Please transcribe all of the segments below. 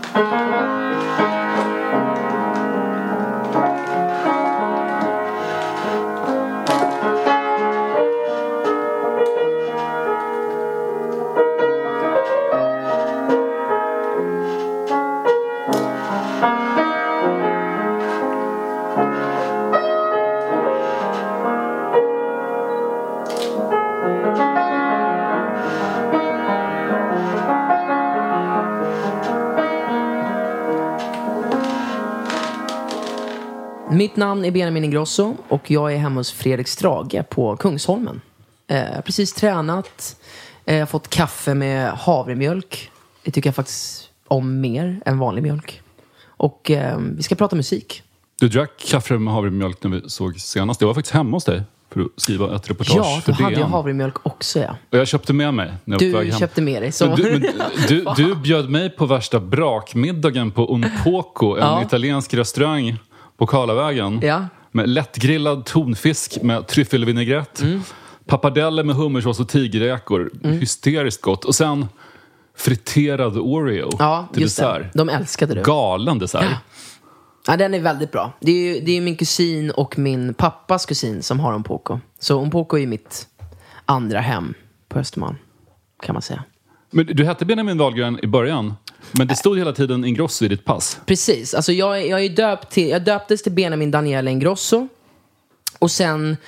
Mitt namn är Benjamin Ingrosso och jag är hemma hos Fredrik Strage på Kungsholmen. Precis tränat, fått kaffe med havremjölk. Det tycker jag faktiskt om mer än vanlig mjölk. Och vi ska prata musik. Du drack kaffe med havremjölk när vi såg senast. Jag var faktiskt hemma hos dig för att skriva ett reportage för DN. Ja, då hade jag havremjölk också, ja. Och jag köpte med mig när jag var Du hem. köpte med dig. Så. Du bjöd mig på värsta brakmiddagen på Un Poco, en italiensk restaurang på Karlavägen. Ja. Med lättgrillad tonfisk med tryffelvinägrett. Pappardelle med hummersås och tigerräkor. Hysteriskt gott. Och sen friterad Oreo till just dessert. Det. De älskade det. Galen dessert. Ja, den är väldigt bra. Det är min kusin och min pappas kusin som har Un Poco. Så Un Poco är mitt andra hem på Östermalm, kan man säga. Men du hette Benjamin Wahlgren i början. Men det stod hela tiden Ingrosso i ditt pass. Precis, alltså jag är jag döptes till Benjamin Daniele Ingrosso. Och sen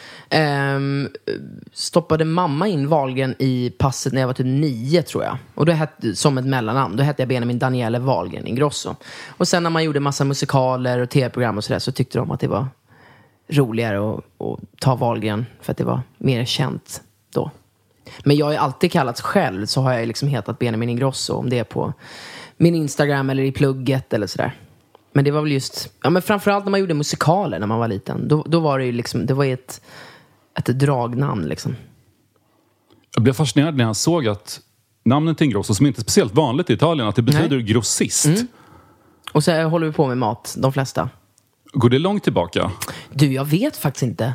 stoppade mamma in Wahlgren i passet när jag var typ 9, tror jag. Och då som ett mellannamn. Då hette jag Benjamin Daniele Wahlgren Ingrosso. Och sen när man gjorde massa musikaler och tv-program och sådär, så tyckte de att det var roligare att ta Wahlgren för att det var mer känt då. Men jag har alltid kallats själv, så har jag liksom hetat Benjamin Ingrosso, om det är på min Instagram eller i plugget eller sådär. Men det var väl just, ja, men framförallt när man gjorde musikaler när man var liten. Då var det ju liksom, det var ju ett dragnamn liksom. Jag blev fascinerad när jag såg att namnet Ingrosso, som inte är speciellt vanligt i Italien, att det betyder grossist. Och så håller vi på med mat, de flesta. Går det långt tillbaka? Du, jag vet faktiskt inte.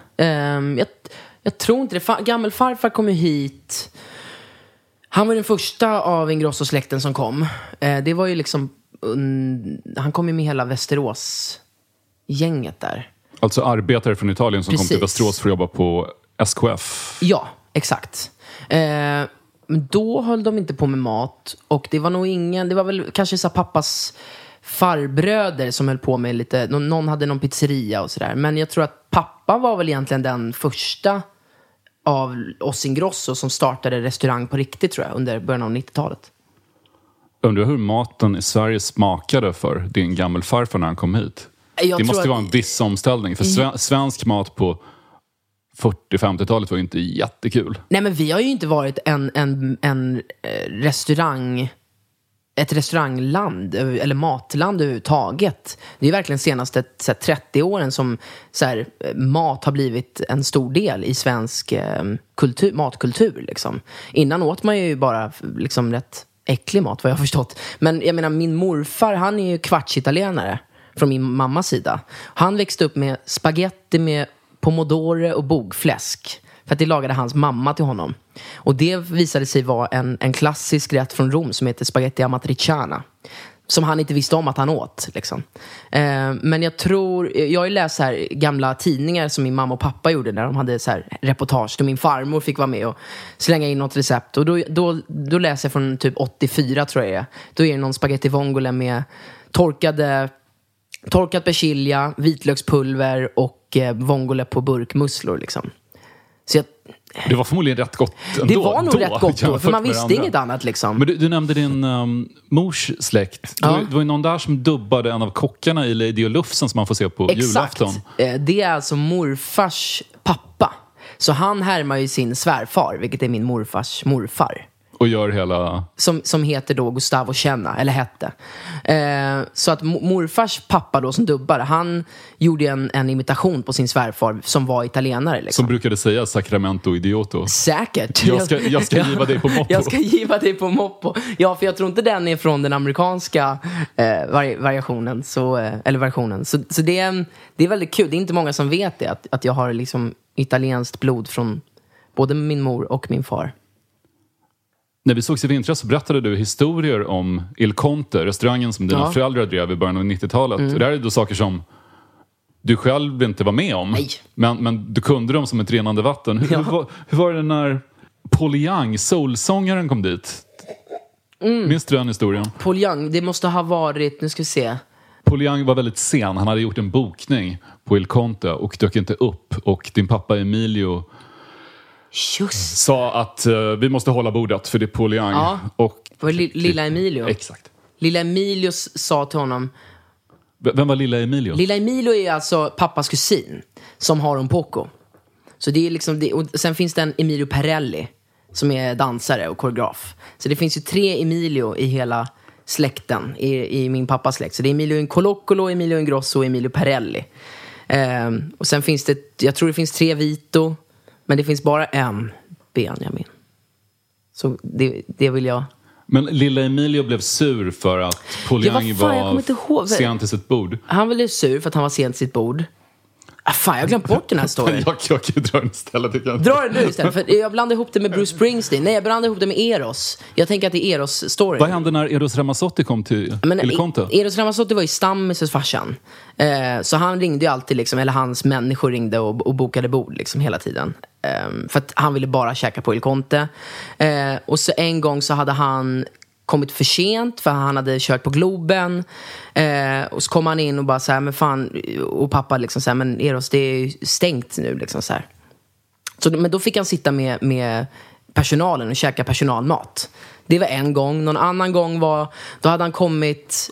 Jag tror inte det. Gammelfarfar kom ju hit. Han var den första av Ingrosso-släkten som kom. Det var ju liksom... han kom ju med hela Västerås-gänget där. Alltså arbetare från Italien som Precis. kom till Västerås för att jobba på SKF. Ja, exakt. Men då höll de inte på med mat. Och det var nog ingen... Det var väl kanske så pappas farbröder som höll på med lite... Någon hade någon pizzeria och sådär. Men jag tror att pappa var väl egentligen den första av oss Ingrosso som startade restaurang på riktigt, tror jag, under början av 90-talet. Undrar hur maten i Sverige smakade för din gammelfarfar när han kom hit. Det måste vara en viss omställning. För svensk mat på 40-50-talet var ju inte jättekul. Nej, men vi har ju inte varit en restaurang... ett restaurangland eller matland överhuvudtaget. Det är verkligen senaste 30 åren som så här, mat har blivit en stor del i svensk matkultur liksom. Innan åt man ju bara liksom rätt äcklig mat, vad jag har förstått. Men jag menar, min morfar, han är ju kvartsitalienare från min mammas sida. Han växte upp med spaghetti med pomodoro och bogfläsk. För att det lagade hans mamma till honom. Och det visade sig vara en klassisk rätt från Rom som heter spaghetti amatriciana. Som han inte visste om att han åt. Liksom. Men jag har ju läst så här gamla tidningar som min mamma och pappa gjorde när de hade så här reportage. Då min farmor fick vara med och slänga in något recept. Och då läser jag från typ 84, tror jag det är. Då är det någon spaghetti vongole med torkat persilja, vitlökspulver och vongole på burkmusslor liksom. Så det var förmodligen rätt gott ändå. Det var nog rätt gott då, för man visste inget annat liksom. Men du nämnde din mors släkt. Det var ju någon där som dubbade en av kockarna i Lady och Lufsen som man får se på julafton. Det är alltså morfars pappa. Så han härmar ju sin svärfar, vilket är min morfars morfar. Och gör hela... Som heter då Gustavo Chenna, eller hette. Så att morfars pappa då som dubbade, han gjorde en imitation på sin svärfar som var italienare. Liksom. Som brukade säga Sacramento Idioto. Säkert. Jag ska giva dig på moppo. Jag ska giva dig på moppo. Ja, för jag tror inte den är från den amerikanska variationen. Eller versionen. Så det är väldigt kul. Det är inte många som vet det. Att jag har liksom italienskt blod från både min mor och min far. När vi sågs i vintras så berättade du historier om Il Conte, restaurangen som dina föräldrar drev i början av 90-talet. Och det här är då saker som du själv inte var med om. Men du kunde dem som ett renande vatten. Hur var det när Paul Young, soulsångaren, kom dit? Minns du den historien? Paul Young, det måste ha varit, nu ska vi se. Paul Young var väldigt sen. Han hade gjort en bokning på Il Conte och dök inte upp. Och din pappa Emilio sa att vi måste hålla bordet för det är Paul Young. Ja, och lilla Emilio. Exakt. Lilla Emilio sa till honom... Vem var lilla Emilio? Lilla Emilio är alltså pappas kusin som har un poco. Så det är liksom det, och sen finns det en Emilio Perelli som är dansare och koreograf. Så det finns ju 3 Emilio i hela släkten i min pappas släkt. Så det är Emilio Incolocolo, Emilio Ingrosso och Emilio Perelli. Och sen finns det, jag tror det finns 3 Vito, men det finns bara en Benjamin. Så det vill jag... Men lilla Emilio blev sur för att Paul Young var sent till sitt bord. Han blev sur för att han var sent till sitt bord. Fan, jag har glömt bort den här storyn. jag kan dra den istället. Dra den nu istället, för jag blandade ihop det med Bruce Springsteen. Nej, jag blandade ihop det med Eros. Jag tänker att det är Eros-storyn. Vad hände när Eros Ramazzotti kom till Il Conte? Eros Ramazzotti var ju stammis farsan. Så han ringde ju alltid liksom, eller hans människor ringde och bokade bord liksom hela tiden. För att han ville bara käka på Il Conte. Och så en gång så hade han kommit för sent för han hade kört på Globen. Och så kom han in och bara så här, men fan, och pappa liksom så här, men Eros, det är ju stängt nu liksom så här. Så, men då fick han sitta med personalen och käka personalmat. Det var en gång. Någon annan gång var, då hade han kommit,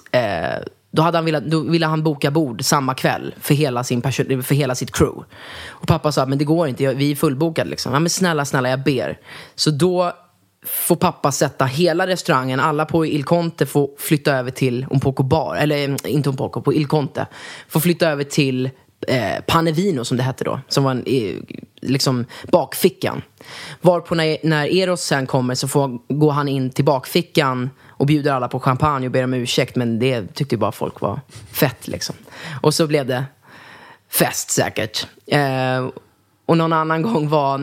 då ville han boka bord samma kväll för hela sitt crew. Och pappa sa, men det går inte, vi är fullbokade liksom. Ja, men snälla, jag ber. Så då får pappa sätta hela restaurangen, alla på Il Conte får flytta över till Un Poco Bar, eller inte Un Poco, på Il Conte får flytta över till Panevino som det hette då, som var liksom bakfickan. Varpå när Eros sen kommer så går han in till bakfickan och bjuder alla på champagne och ber om ursäkt, men det tyckte ju bara folk var fett liksom. Och så blev det fest säkert. Och någon annan gång var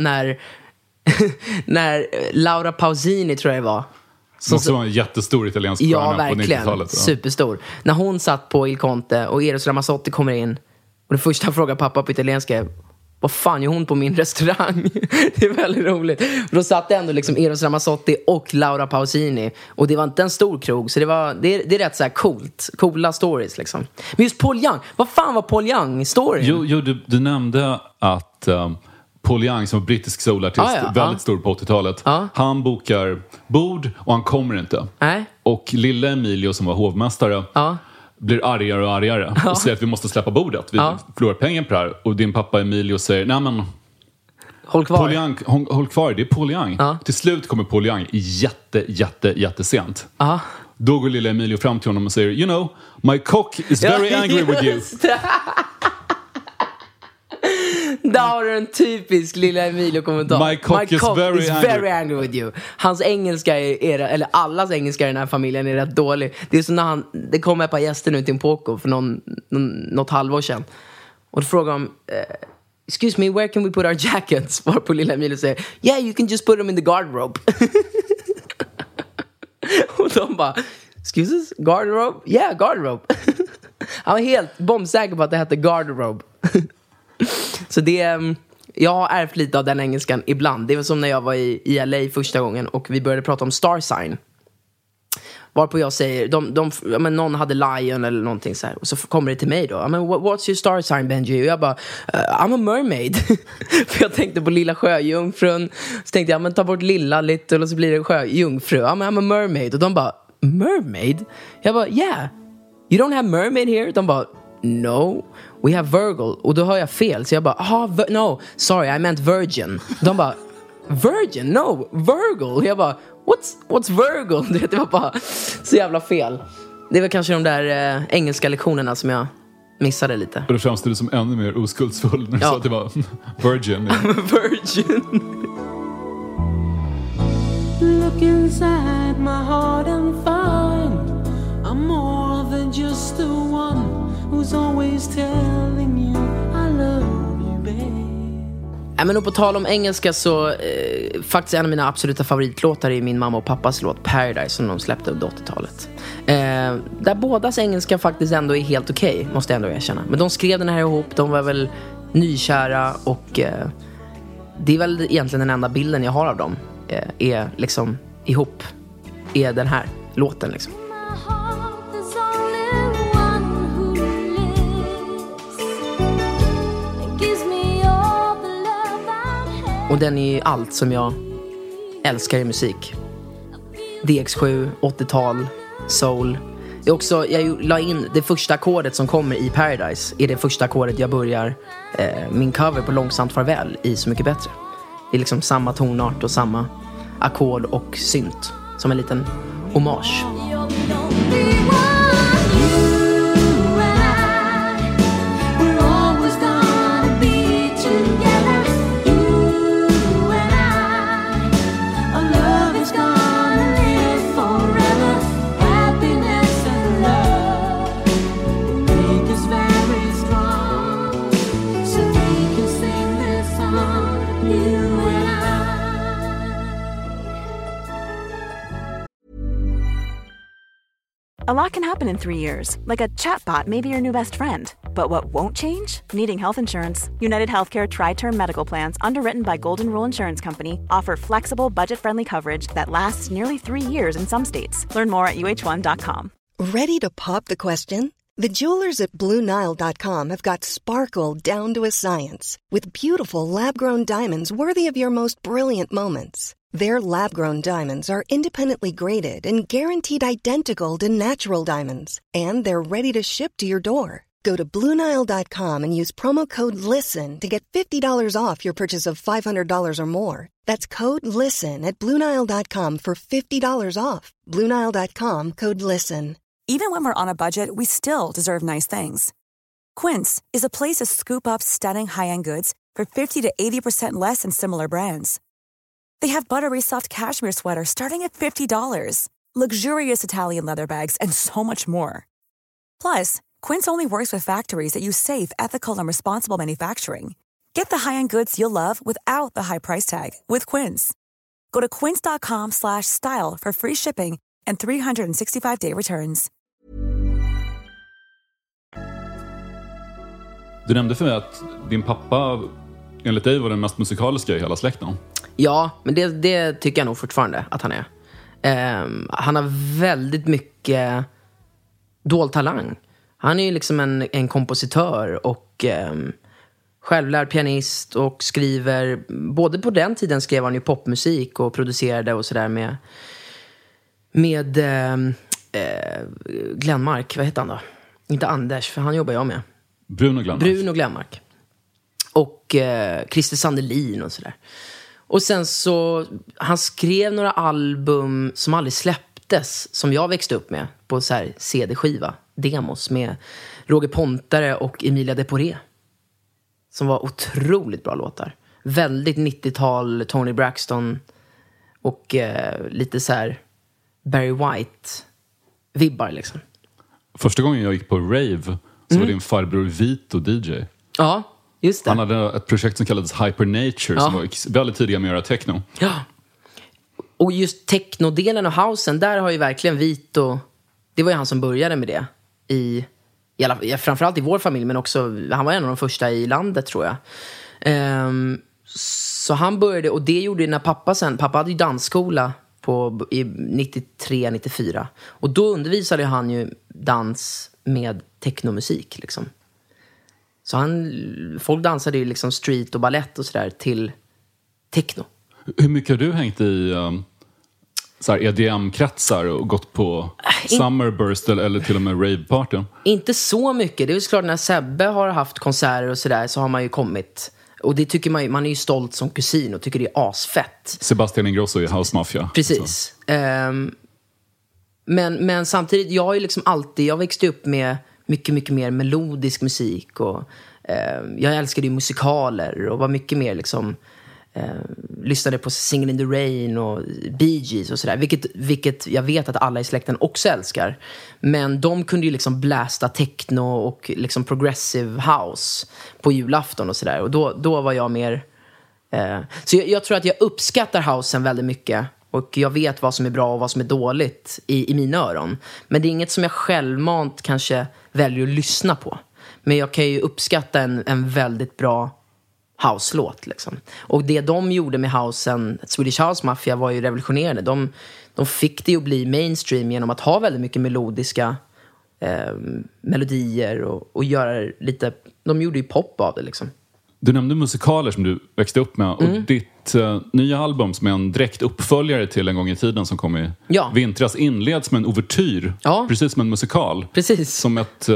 när Laura Pausini, tror jag det var. Som måste vara en jättestor italiensk stjärna på 90-talet. Superstor. När hon satt på Il Conte och Eros Ramazzotti kommer in och det första frågar pappa på italienska är, vad fan gör hon på min restaurang? Det är väldigt roligt. Och då satt ändå liksom Eros Ramazzotti och Laura Pausini. Och det var inte en stor krog. Så det är rätt så här coola stories liksom. Men just Paul Young. Vad fan var Paul Young-storyn? Jo, du nämnde att Paul Young som var brittisk soulartist, väldigt stor på 80-talet. Han bokar bord och han kommer inte. Och lilla Emilio som var hovmästare blir argare och argare och säger att vi måste släppa bordet. Vi förlorar pengar på det här. Och din pappa Emilio säger, nej men håll kvar. Paul Young, håll kvar, det är Paul Young. Till slut kommer Paul Young jättesent. Då går lilla Emilio fram till honom och säger, you know, my cock is very angry with you. Där har du en typisk lilla Emilio-kommentar. My cock is very angry with you. Hans engelska eller allas engelska i den här familjen är rätt dålig. Det är så när det kom ett par gäster nu till en Poco för något halvår sedan. Och då frågar de, excuse me, where can we put our jackets? Varpå lilla Emilio säger, yeah, you can just put them in the garderobe. Och de bara, excuse us, garderobe? Yeah, garderobe. Han var helt bombsäker på att det hette garderobe. Så jag har ärvt lite av den engelskan ibland. Det var som när jag var i LA första gången och vi började prata om star sign. Varpå jag säger, men någon hade lion eller någonting så här. Och så kommer det till mig då, men what's your star sign, Benji? Och jag bara, I'm a mermaid. För jag tänkte på lilla sjöjungfrun. Så tänkte jag, men ta bort lilla lite och så blir det sjöjungfru. I'm a mermaid. Och de bara, mermaid? Jag bara, yeah. You don't have mermaid here? De bara, no, we have Virgo. Och då hör jag fel. Så jag bara, no, sorry, I meant virgin. De bara, virgin? No, Virgo. Och jag bara, what's Virgo? Det var bara så jävla fel. Det var kanske de där engelska lektionerna som jag missade lite. Och det framstod som ännu mer oskuldsfull när du sa att det var virgin. I'm a virgin. Look inside my heart and find I'm more than just the one who's always telling you I love you, babe. Men och på tal om engelska så faktiskt en av mina absoluta favoritlåtar är min mamma och pappas låt Paradise som de släppte under 80-talet. Där bådas engelska faktiskt ändå är helt okej, måste jag ändå erkänna. Men de skrev den här ihop, de var väl nykära och det är väl egentligen den enda bilden jag har av dem är liksom ihop, är den här låten liksom. Och den är ju allt som jag älskar i musik. DX7, 80-tal, soul. Det är också, jag la in det första ackordet som kommer i Paradise. Är det första ackordet jag börjar min cover på Långsamt farväl i Så mycket bättre. Det är liksom samma tonart och samma ackord och synt. Som en liten hommage. A lot can happen in 3 years, like a chatbot may be your new best friend. But what won't change? Needing health insurance. United Healthcare Tri-Term Medical Plans, underwritten by Golden Rule Insurance Company, offer flexible, budget-friendly coverage that lasts nearly 3 years in some states. Learn more at uh1.com. Ready to pop the question? The jewelers at BlueNile.com have got sparkle down to a science with beautiful lab-grown diamonds worthy of your most brilliant moments. Their lab-grown diamonds are independently graded and guaranteed identical to natural diamonds. And they're ready to ship to your door. Go to BlueNile.com and use promo code LISTEN to get $50 off your purchase of $500 or more. That's code LISTEN at BlueNile.com for $50 off. BlueNile.com, code LISTEN. Even when we're on a budget, we still deserve nice things. Quince is a place to scoop up stunning high-end goods for 50 to 80% less than similar brands. They have buttery soft cashmere sweaters starting at $50, luxurious Italian leather bags, and so much more. Plus, Quince only works with factories that use safe, ethical, and responsible manufacturing. Get the high-end goods you'll love without the high price tag with Quince. Go to quince.com/style for free shipping and 365-day returns. Du nämnde för mig att din pappa enligt dig var den mest musikaliska i hela släkten. Ja, men det tycker jag nog fortfarande att han är. Han har väldigt mycket dold talang. Han är ju liksom en kompositör och självlärd pianist och skriver, både på den tiden skrev han ju popmusik och producerade och sådär med Glenmark, vad heter han då? Inte Anders, för han jobbar jag med. Bruno Glenmark. Och Christer Sandelin och sådär. Och sen så, han skrev några album som aldrig släpptes, som jag växte upp med på så här CD-skiva, demos med Roger Pontare och Emilia Deporé. Som var otroligt bra låtar. Väldigt 90-tal Tony Braxton och lite så här Barry White-vibbar liksom. Första gången jag gick på rave så var din farbror Vito DJ. Ja, just det. Han hade ett projekt som kallades Hypernature som var väldigt tidiga med att göra techno. Ja. Och just techno-delen av housen, där har ju verkligen Vito, det var ju han som började med det framförallt i vår familj, men också han var en av de första i landet, tror jag. Så han började, och det gjorde när pappa hade ju dansskola i 93-94, och då undervisade han ju dans med technomusik liksom. Så folk dansade ju liksom street och ballett och sådär till techno. Hur mycket har du hängt i så här EDM-kretsar och gått på Summerburst eller till och med rave-party? Inte så mycket. Det är ju klart, när Sebbe har haft konserter och sådär, så har man ju kommit. Och det tycker man är ju stolt som kusin och tycker det är asfett. Sebastian Ingrosso i House Mafia. Precis. Men samtidigt, jag har ju liksom alltid, jag växte upp med mycket, mycket mer melodisk musik, och jag älskade ju musikaler och var mycket mer liksom lyssnade på Singin' in the Rain och Bee Gees och sådär, vilket jag vet att alla i släkten också älskar. Men de kunde ju liksom blästa techno och liksom progressive house på julafton och sådär, och då var jag mer Så jag tror att jag uppskattar housen väldigt mycket. Och jag vet vad som är bra och vad som är dåligt i mina öron. Men det är inget som jag självmant kanske väljer att lyssna på. Men jag kan ju uppskatta en väldigt bra house-låt liksom. Och det de gjorde med housen, Swedish House Mafia, var ju revolutionerande. De fick det att bli mainstream genom att ha väldigt mycket melodiska melodier och göra lite... De gjorde ju pop av det liksom. Du nämnde musikaler som du växte upp med. Och ditt nya album som är en direkt uppföljare till En gång i tiden som kom i vintras inleds med en ouvertyr. Ja. Precis som en musikal. Precis. Som ett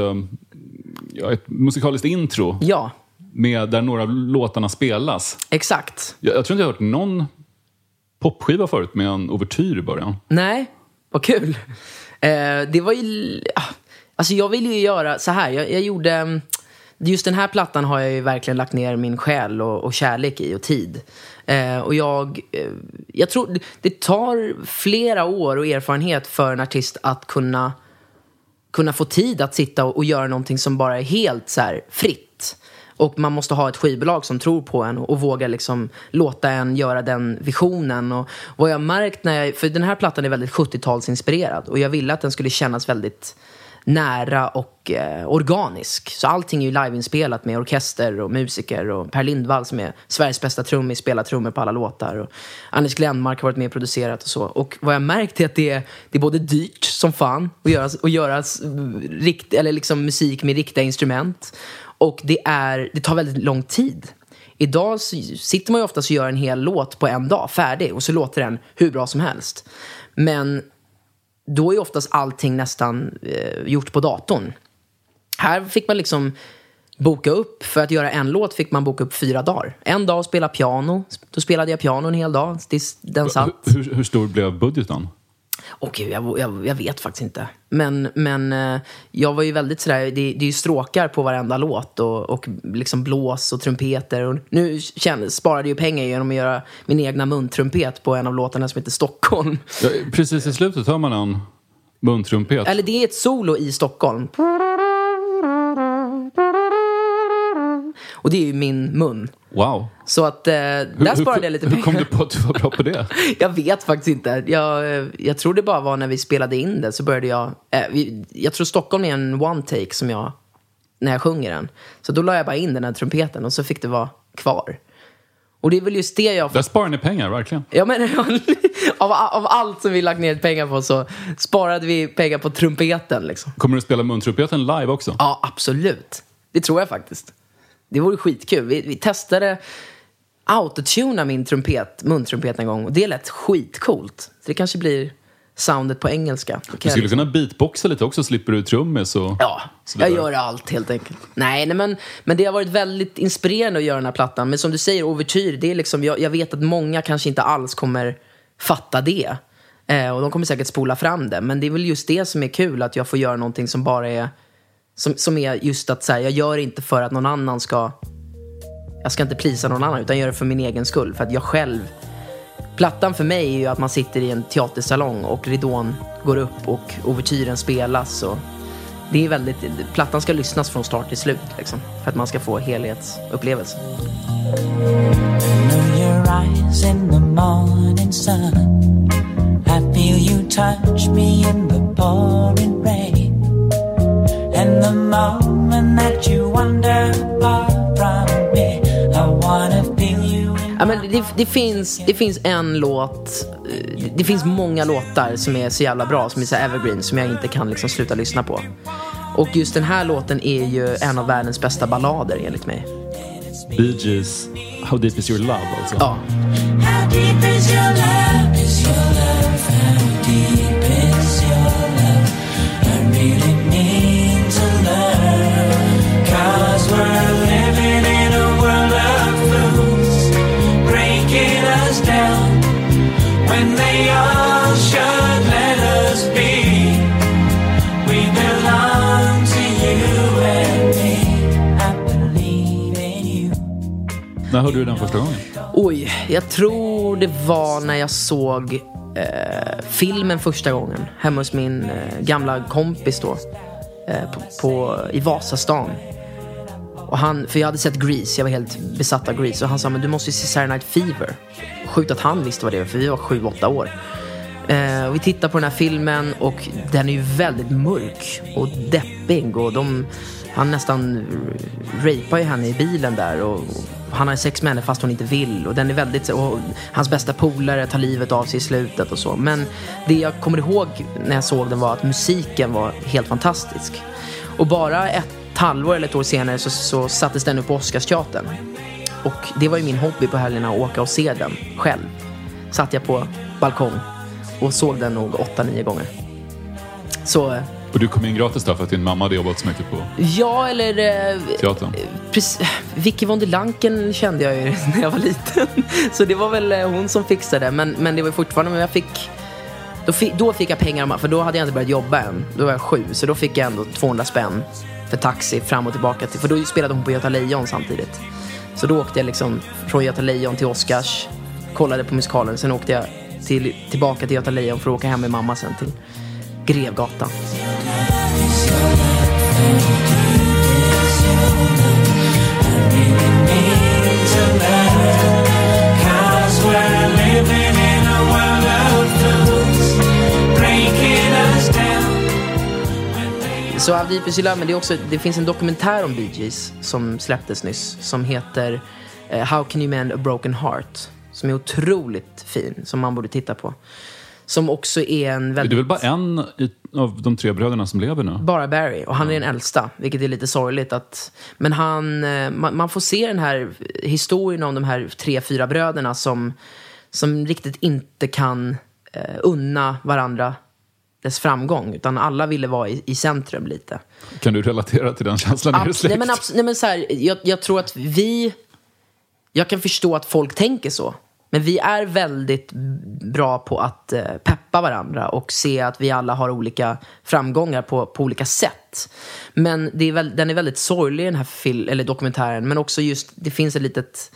musikaliskt intro. Ja. Med där några av låtarna spelas. Exakt. Jag tror inte jag har hört någon popskiva förut med en ouvertyr i början. Nej, vad kul. Det var ju... Alltså jag ville ju göra så här. Jag gjorde... Just den här plattan har jag ju verkligen lagt ner min själ och kärlek i och tid. Och jag tror det tar flera år och erfarenhet för en artist att kunna få tid att sitta och göra någonting som bara är helt så här fritt. Och man måste ha ett skivbolag som tror på en och vågar liksom låta en göra den visionen. Och vad jag märkt för den här plattan är väldigt 70-talsinspirerad. Och jag ville att den skulle kännas väldigt nära och organisk. Så allting är ju liveinspelat med orkester och musiker. Och Per Lindvall som är Sveriges bästa trummis spelar trummor på alla låtar. Och Anders Glenmark har varit med och producerat och så. Och vad jag märkt är att det är både dyrt som fan att göra eller liksom musik med riktiga instrument. Och det tar väldigt lång tid. Idag sitter man ju oftast och gör en hel låt på en dag, färdig. Och så låter den hur bra som helst. Men då är ju oftast allting nästan gjort på datorn. Här fick man liksom boka upp. För att göra en låt fick man boka upp 4 dagar. En dag spela piano. Då spelade jag piano en hel dag. Den satt. Hur stor blev budgeten? Okej, jag vet faktiskt inte. Men jag var ju väldigt sådär... Det är ju stråkar på varenda låt. Och liksom blås och trumpeter. Och nu sparade jag ju pengar genom att göra min egna muntrumpet på en av låtarna som heter Stockholm. Ja, precis i slutet har man en muntrumpet. Eller det är ett solo i Stockholm. Och det är ju min mun. Wow. Så att där sparade jag lite pengar. Hur kom du på att du var bra på det? Jag vet faktiskt inte. Jag tror det bara var när vi spelade in det så började jag tror Stockholm är en one take som när jag sjunger den. Så då la jag bara in den här trumpeten och så fick det vara kvar. Och det är väl just det jag... Där sparar ni pengar, verkligen. Ja, men av allt som vi lagt ner pengar på så sparade vi pengar på trumpeten liksom. Kommer du spela muntrumpeten live också? Ja, absolut. Det tror jag faktiskt. Det vore skitkul. Vi testade autotuna min muntrumpet en gång. Och det lät skitcoolt. Så det kanske blir soundet på engelska. Du skulle kunna beatboxa lite också, slipper du trummis och... Ja, jag gör allt helt enkelt. Nej, men det har varit väldigt inspirerande att göra den här plattan. Men som du säger, ouvertyr, det är liksom... Jag vet att många kanske inte alls kommer fatta det. Och de kommer säkert spola fram det. Men det är väl just det som är kul, att jag får göra någonting som bara är... Som är just att så här, jag gör inte för att någon annan ska... Jag ska inte plisa någon annan, utan jag gör det för min egen skull. För att jag själv... Plattan för mig är ju att man sitter i en teatersalong och ridån går upp och ouvertyren spelas. Och det är väldigt... Plattan ska lyssnas från start till slut liksom, för att man ska få helhetsupplevelsen. And the moment that you wander far from me, I wanna feel you. Ja, men det finns en låt. Det finns många låtar som är så jävla bra, som är så evergreen, som jag inte kan liksom sluta lyssna på. Och just den här låten är ju en av världens bästa ballader enligt mig. Bee Gees, How Deep Is Your Love alltså. Ja. How deep is your love? Is your love? How deep is your love? I really need to learn. 'Cause we're living in a world of fools, breaking us down when they all should let us be. We belong to you and me. I believe in you. När hörde du den första gången? Oj, jag tror det var när jag såg filmen första gången hemma hos min gamla kompis då, i Vasastan. Och för jag hade sett Grease, jag var helt besatt av Grease. Och han sa, men du måste ju se Saturday Night Fever. Sjukt att han visste vad det var, för vi var 7-8 år. Och vi tittar på den här filmen och den är ju väldigt mörk och deppig. Och han nästan rapar ju henne i bilen där. Och han har sex med henne fast hon inte vill. Och den är väldigt, och hans bästa polare tar livet av sig i slutet och så. Men det jag kommer ihåg när jag såg den var att musiken var helt fantastisk. Och bara ett halvår eller ett år senare så sattes den upp på Oscarsteatern. Och det var ju min hobby på helgerna att åka och se den själv. Satt jag på balkong och såg den nog 8-9 gånger. Så... Och du kom in gratis där för att din mamma hade jobbat så mycket på ja, eller teatern. Vicky von der Lanken kände jag ju när jag var liten. Så det var väl hon som fixade det. Men det var fortfarande, då fick jag pengar, för då hade jag inte börjat jobba än. Då var jag 7, så då fick jag ändå 200 spänn för taxi fram och tillbaka för då spelade hon på Göta Lejon samtidigt. Så då åkte jag liksom från Göta Lejon till Oscars, kollade på musikalen, sen åkte jag tillbaka till Göta Lejon för att åka hem med mamma sen till Grevgatan. Så How Deep Is Your Love, men det finns en dokumentär om Bee Gees som släpptes nyss som heter How Can You Mend a Broken Heart, som är otroligt fin, som man borde titta på. Som också är en väldigt... Det är väl bara en av de 3 bröderna som lever nu? Bara Barry, och han är den äldsta, vilket är lite sorgligt men man får se den här historien om de här 3-4 bröderna som riktigt inte kan unna varandra dess framgång, utan alla ville vara i centrum lite. Kan du relatera till den känslan? Nej men så här, jag tror att jag kan förstå att folk tänker så, men vi är väldigt bra på att peppa varandra och se att vi alla har olika framgångar på olika sätt. Men den är väldigt sorglig, den här eller dokumentären, men också just, det finns ett litet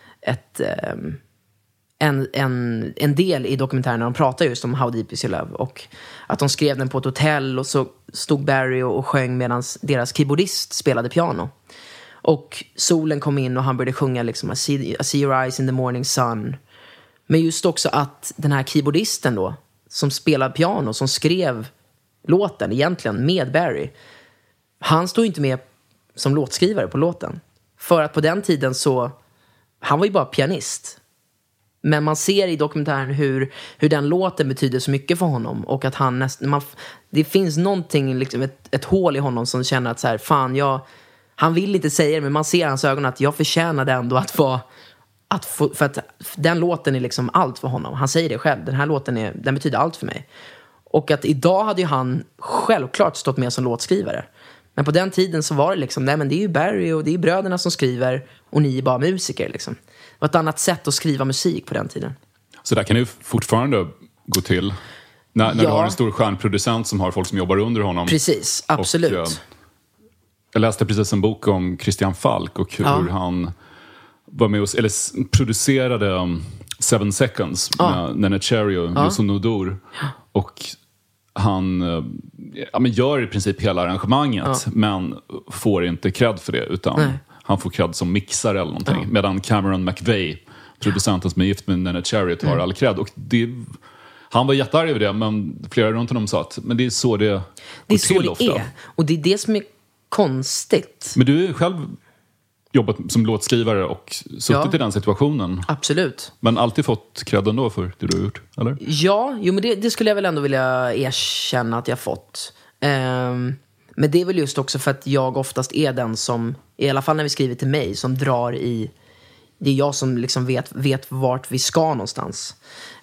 en del i dokumentären när de pratar just om How Deep Is Your Love, och att de skrev den på ett hotell och så stod Barry och sjöng medan deras keyboardist spelade piano. Och solen kom in och han började sjunga liksom I see your eyes in the morning sun. Men just också att den här keyboardisten då, som spelar piano, som skrev låten egentligen med Barry, han stod inte med som låtskrivare på låten. För att på den tiden så, han var ju bara pianist. Men man ser i dokumentären hur den låten betyder så mycket för honom. Och att han det finns någonting, liksom ett hål i honom som känner att så här, fan, han vill inte säga det, men man ser i hans ögon att jag förtjänade ändå för att den låten är liksom allt för honom. Han säger det själv, den här låten den betyder allt för mig. Och att idag hade ju han självklart stått med som låtskrivare. Men på den tiden så var det liksom, nej men det är ju Barry och det är bröderna som skriver och ni är bara musiker liksom. Det var ett annat sätt att skriva musik på den tiden. Så där kan det ju fortfarande gå till. När du har en stor stjärnproducent som har folk som jobbar under honom. Precis, absolut. Och, jag läste precis en bok om Christian Falk och hur han var med och producerade 7 Seconds med Neneh Cherry och Youssou N'Dour. Och han gör i princip hela arrangemanget, men får inte cred för det, utan han får cred som mixare eller någonting. Medan Cameron McVeigh, producenten som är gift med Neneh Cherry, tar all cred. Och han var jättearg över det, men flera runt honom sa att men det är så det går till ofta. Är. Och det är det som är konstigt. Men du är själv jobbat som låtskrivare och suttit i den situationen. Absolut. Men alltid fått cred ändå för det du har gjort, eller? Ja, men det skulle jag väl ändå vilja erkänna att jag fått. Men det är väl just också för att jag oftast är den som, i alla fall när vi skriver till mig, som drar i. Det är jag som liksom vet vart vi ska någonstans.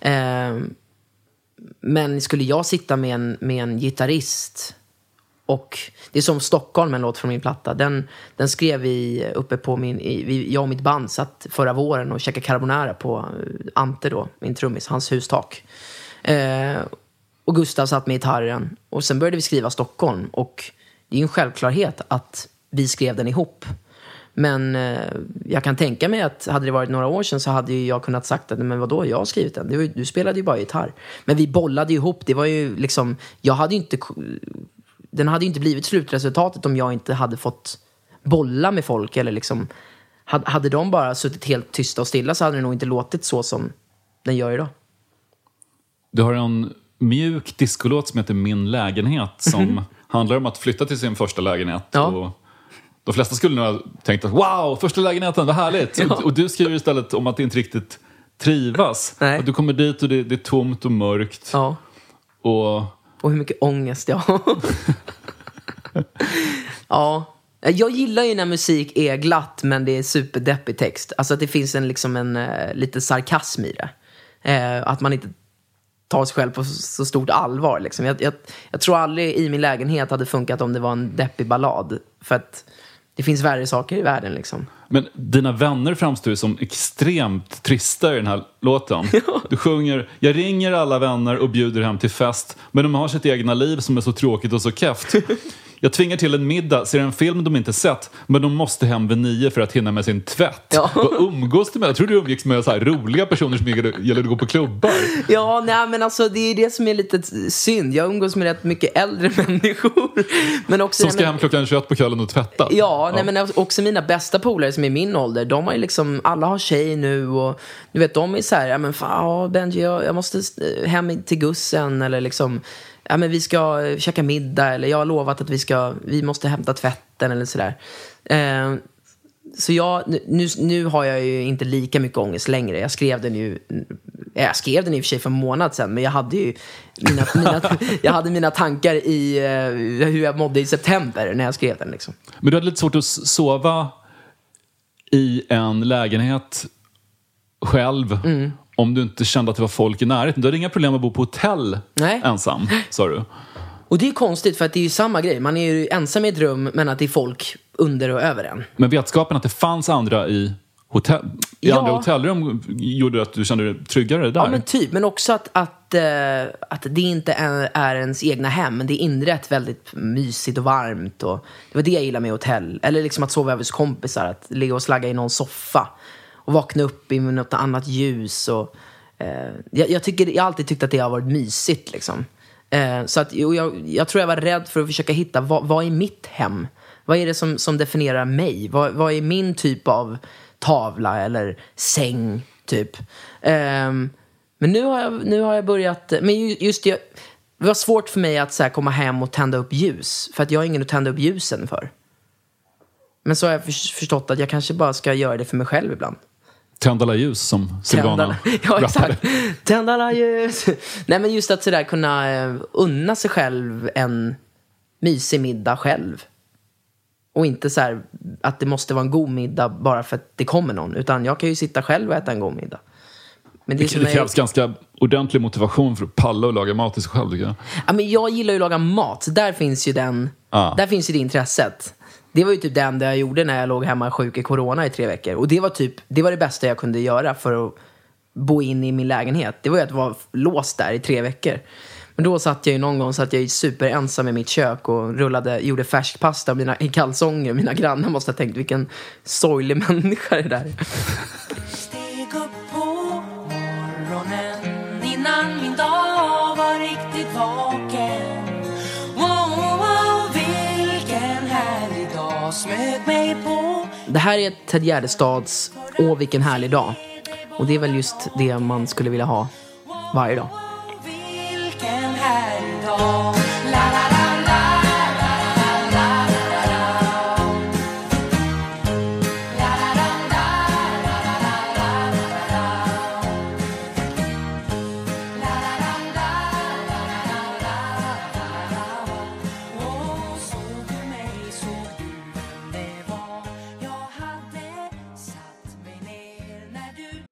Men skulle jag sitta med en gitarrist, och det är som Stockholm, en låt från min platta. Den skrev vi uppe på jag och mitt band satt förra våren och käkade carbonara på Ante då, min trummis, hans hustak. Och Gustav satt med gitarren. Och sen började vi skriva Stockholm. Och det är ju en självklarhet att vi skrev den ihop. Men jag kan tänka mig att hade det varit några år sedan så hade ju jag kunnat sagt att men vadå, jag har skrivit den. Du spelade ju bara gitarr. Men vi bollade ju ihop. Det var ju liksom, den hade ju inte blivit slutresultatet om jag inte hade fått bolla med folk. Eller liksom, hade de bara suttit helt tysta och stilla så hade det nog inte låtit så som den gör idag. Du har en mjuk discolåt som heter Min lägenhet som handlar om att flytta till sin första lägenhet. Ja. Och de flesta skulle nog ha tänkt att wow, första lägenheten, vad härligt. Ja. Och du skriver istället om att det inte riktigt trivas. Nej. Att du kommer dit och det är tomt och mörkt. Ja. Och hur mycket ångest jag har. Ja. Jag gillar ju när musik är glatt men det är superdeppig text. Alltså att det finns en lite sarkasm i det. Att man inte tar sig själv på så stort allvar. Liksom. Jag tror aldrig i min lägenhet hade funkat om det var en deppig ballad. För att det finns värre saker i världen. Liksom. Men dina vänner framstår ju som extremt trista i den här låten. Ja. Du sjunger, jag ringer alla vänner och bjuder hem till fest. Men de har sitt egna liv som är så tråkigt och så keft. Jag tvingar till en middag, ser en film de inte sett. Men de måste hem vid 9 för att hinna med sin tvätt. Ja. Vad umgås du med? Jag tror du umgicks med så här roliga personer som gäller att gå på klubbar. Ja, nej, men alltså det är det som är lite synd. Jag umgås med rätt mycket äldre människor. Men också, som ska hem klockan 21 på kvällen och tvätta. Ja, nej, men också mina bästa polare som är min ålder. De har ju liksom, alla har tjej nu. Och du vet, de är så här, ja men fan, Benji, jag måste hem till Gussen. Eller liksom, ja men vi ska käka middag. Eller jag har lovat att vi måste hämta tvätten eller sådär. Så nu har jag ju inte lika mycket ångest längre. Jag skrev den i och för sig för en månad sedan. Men jag hade ju jag hade mina tankar i hur jag mådde i september när jag skrev den liksom. Men du hade lite svårt att sova i en lägenhet själv om du inte kände att det var folk i närheten. Du hade inga problem att bo på hotell ensam, sa du. Och det är konstigt för att det är ju samma grej. Man är ju ensam i ett rum men att det är folk under och över en. Men vetskapen att det fanns andra i andra hotellrum gjorde att du kände dig tryggare där? Ja, men typ. Men också att det inte är ens egna hem. Men det är inrett väldigt mysigt och varmt. Och det var det jag gillade med hotell. Eller liksom att sova över hos kompisar. Att ligga och slagga i någon soffa. Och vakna upp i något annat ljus. Och, jag har alltid tyckt att det har varit mysigt liksom. Så att jag tror jag var rädd för att försöka hitta vad är mitt hem? Vad är det som definierar mig? Vad är min typ av tavla eller säng typ? Men nu har jag börjat. Men just det var svårt för mig att så här, komma hem och tända upp ljus. För att jag har ingen att tända upp ljusen för. Men så har jag förstått att jag kanske bara ska göra det för mig själv ibland. Tänd alla ljus som Silvana. Ja, exakt. Tänd alla ljus. Nej, men just att sådär kunna unna sig själv en mysig middag själv. Och inte så här att det måste vara en god middag bara för att det kommer någon. Utan jag kan ju sitta själv och äta en god middag. Men det krävs ganska ordentlig motivation för att palla och laga mat till sig själv, tycker jag. Ja, men jag gillar ju att laga mat. Så där finns ju där finns ju det intresset. Det var ju typ det enda jag gjorde när jag låg hemma sjuk i corona i 3 veckor. Och det var det bästa jag kunde göra för att bo in i min lägenhet. Det var ju att vara låst där i 3 veckor. Men då satt jag ju någon gång super ensam i mitt kök och gjorde färskpasta i kalsonger. Mina grannar måste ha tänkt, vilken sorglig människa det där. Steg upp på morgonen innan min dag var riktigt vaken. Wow, vilken härlig dag smög mig på. Det här är Ted Gärdestads Åh, vilken härlig dag. Och det är väl just det man skulle vilja ha varje dag. Vilken härlig dag. La la la la la la la la. La la la la la la la la. La la la la la la la. Och såg du mig, såg du vem det var. Jag hade satt mig ner när du.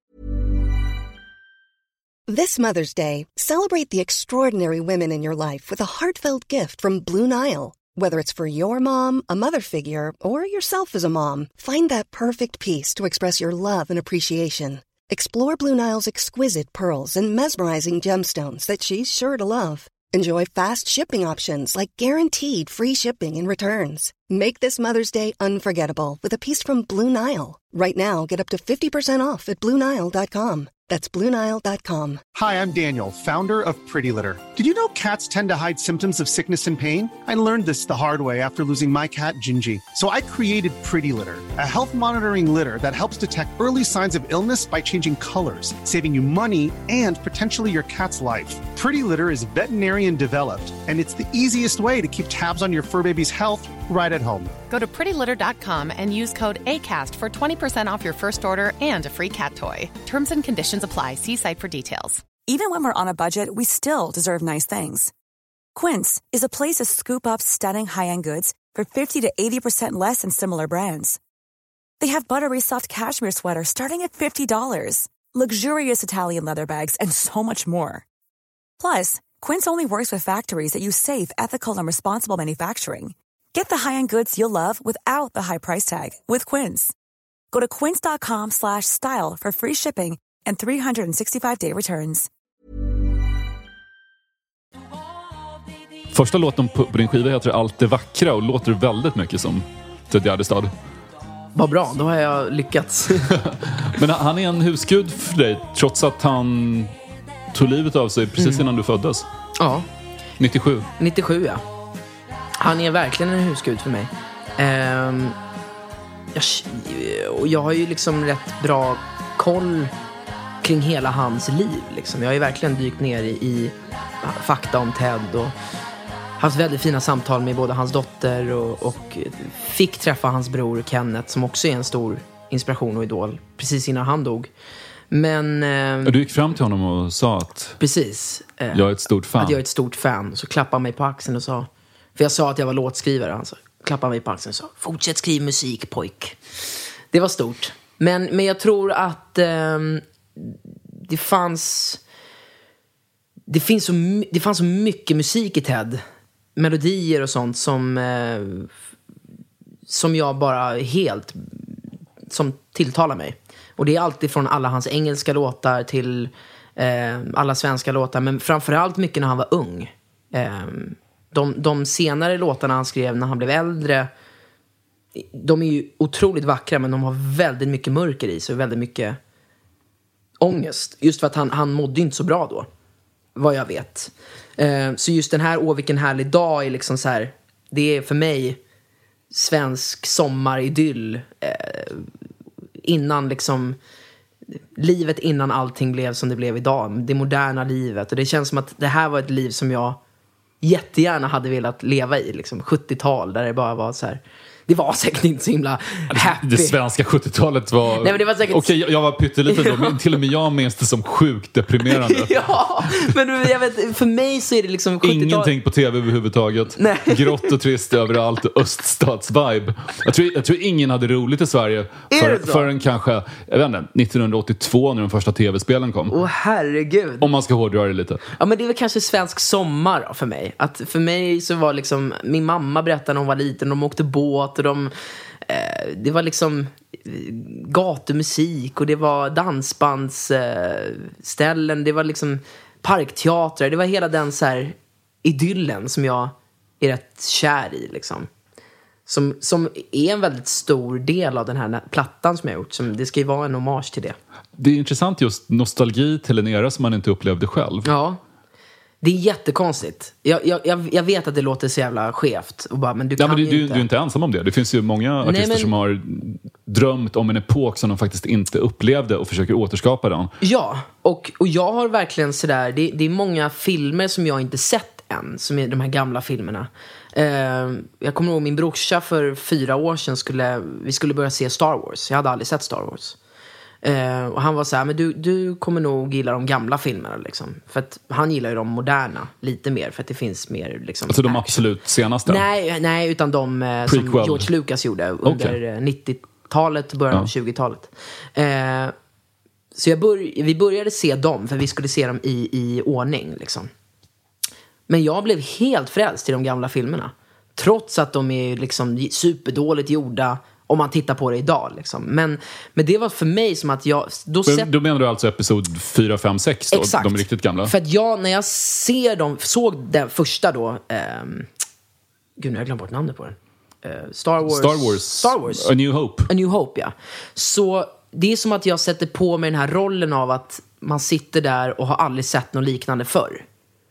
This Mother's Day, celebrate the extraordinary women in your life with a heartfelt gift from Blue Nile. Whether it's for your mom, a mother figure, or yourself as a mom, find that perfect piece to express your love and appreciation. Explore Blue Nile's exquisite pearls and mesmerizing gemstones that she's sure to love. Enjoy fast shipping options like guaranteed free shipping and returns. Make this Mother's Day unforgettable with a piece from Blue Nile. Right now, get up to 50% off at BlueNile.com. That's BlueNile.com. Hi, I'm Daniel, founder of Pretty Litter. Did you know cats tend to hide symptoms of sickness and pain? I learned this the hard way after losing my cat, Gingy. So I created Pretty Litter, a health monitoring litter that helps detect early signs of illness by changing colors, saving you money and potentially your cat's life. Pretty Litter is veterinarian developed, and it's the easiest way to keep tabs on your fur baby's health right at home. Go to prettylitter.com and use code ACAST for 20% off your first order and a free cat toy. Terms and conditions apply. See site for details. Even when we're on a budget, we still deserve nice things. Quince is a place to scoop up stunning high-end goods for 50 to 80% less than similar brands. They have buttery soft cashmere sweaters starting at $50, luxurious Italian leather bags, and so much more. Plus, Quince only works with factories that use safe, ethical, and responsible manufacturing. Get the high-end goods you'll love without the high price tag with Quince. Go to quince.com/style for free shipping and 365-day returns. Första låten på din skiva heter Allt det vackra och låter väldigt mycket som Ted Gärdestad. Vad bra, då har jag lyckats. Men han är en husgud för dig, trots att han tog livet av sig precis innan du föddes. Ja. 97. 97, ja. Han är verkligen en husgud för mig. Jag har ju liksom rätt bra koll kring hela hans liv. Liksom. Jag har ju verkligen dykt ner i fakta om Ted och haft väldigt fina samtal med både hans dotter och fick träffa hans bror Kenneth, som också är en stor inspiration och idol, precis innan han dog. Men du gick fram till honom och sa att precis, jag är ett stort fan. Att jag är ett stort fan. Så klappade han mig på axeln och sa, för jag sa att jag var låtskrivare, han klappade mig på axeln och sa, fortsätt skriva musik, pojk. Det var stort. Men jag tror att det fanns så mycket musik i Ted, melodier och sånt som jag bara helt som tilltalar mig. Och det är alltid från alla hans engelska låtar till alla svenska låtar, men framförallt mycket när han var ung. De senare låtarna han skrev när han blev äldre, de är ju otroligt vackra, men de har väldigt mycket mörker i sig och väldigt mycket ångest. Just för att han mådde inte så bra då, vad jag vet. Så just den här vilken härlig dag är liksom så här, det är för mig svensk sommaridyll, innan liksom livet innan allting blev som det blev idag, det moderna livet. Och det känns som att det här var ett liv som jag jättegärna hade velat leva i, liksom 70-tal, där det bara var så här. Det var säkert inte så himla happy. Det svenska 70-talet var... Nej, men det var säkert... Okej, jag var pytteliten då, men till och med jag minns det som sjukt deprimerande. Ja, men jag vet, för mig så är det liksom 70-tal... Ingenting på tv överhuvudtaget. Nej. Grått och trist överallt och öststatsvibe. Jag tror ingen hade roligt i Sverige förrän kanske, jag vet inte, 1982 när den första tv-spelen kom. Åh, herregud. Om man ska hårdra det lite. Ja, men det är väl kanske svensk sommar då, för mig. Att för mig så var liksom, min mamma berättade när hon var liten, de åkte båt och det var liksom gatumusik och det var dansbandsställen, det var liksom parkteatrar, det var hela den så här idyllen som jag är rätt kär i liksom. Som är en väldigt stor del av den här plattan som jag har gjort, som det ska ju vara en hommage till det. Det är intressant just nostalgi till en era som man inte upplevde själv. Ja. Det är jättekonstigt. Jag vet att det låter så jävla skevt. Och bara, men du kan inte. Du är inte ensam om det. Det finns ju många artister som har drömt om en epok som de faktiskt inte upplevde och försöker återskapa den. Ja, och jag har verkligen sådär... Det är många filmer som jag inte sett än, som är de här gamla filmerna. Jag kommer ihåg min brorsa för 4 år sedan vi skulle börja se Star Wars. Jag hade aldrig sett Star Wars. Och han var så här, men du kommer nog gilla de gamla filmerna liksom. För att han gillar ju de moderna lite mer, för att det finns mer liksom, alltså de absolut senaste? Nej, utan de som George Lucas gjorde under 90-talet, början av 20-talet. Så vi började se dem, för vi skulle se dem i ordning liksom. Men jag blev helt frälst i de gamla filmerna, trots att de är liksom superdåligt gjorda om man tittar på det idag liksom. Men det var för mig som att jag då menar du alltså episod 4, 5, 6 då? Exakt. De är riktigt gamla. För att när jag såg den första då, gud, nu har jag glömt bort namnet på den. Star Wars. A New Hope. A New Hope, ja. Så det är som att jag sätter på mig den här rollen av att man sitter där och har aldrig sett något liknande förr.